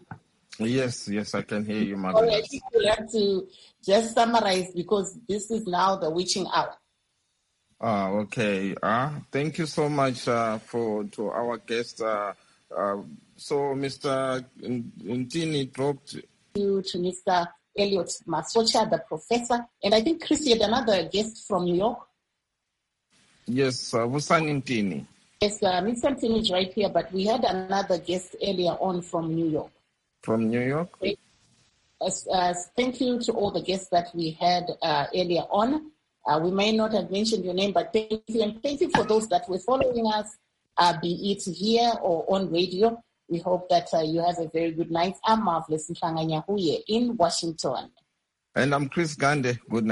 Yes, yes, I can hear you, All right, Margaret. we'll have to just summarize because this is now the witching hour. Ah, okay. Uh, thank you so much uh, for to our guest. Uh, uh, so, Mister Ntini dropped. You to Mister Elliot Masocha, the professor, and I think Chris had another guest from New York. Yes, uh, Vusan Ntini. Yes, uh, Mister Ntini is right here, but we had another guest earlier on from New York. From New York? Uh, uh, thank you to all the guests that we had uh, earlier on. Uh, we may not have mentioned your name, but thank you. And thank you for those that were following us, uh, be it here or on radio. We hope that uh, you have a very good night. I'm Marvelous Mhlanga Nyahuye in Washington. And I'm Chris Gande. Good night.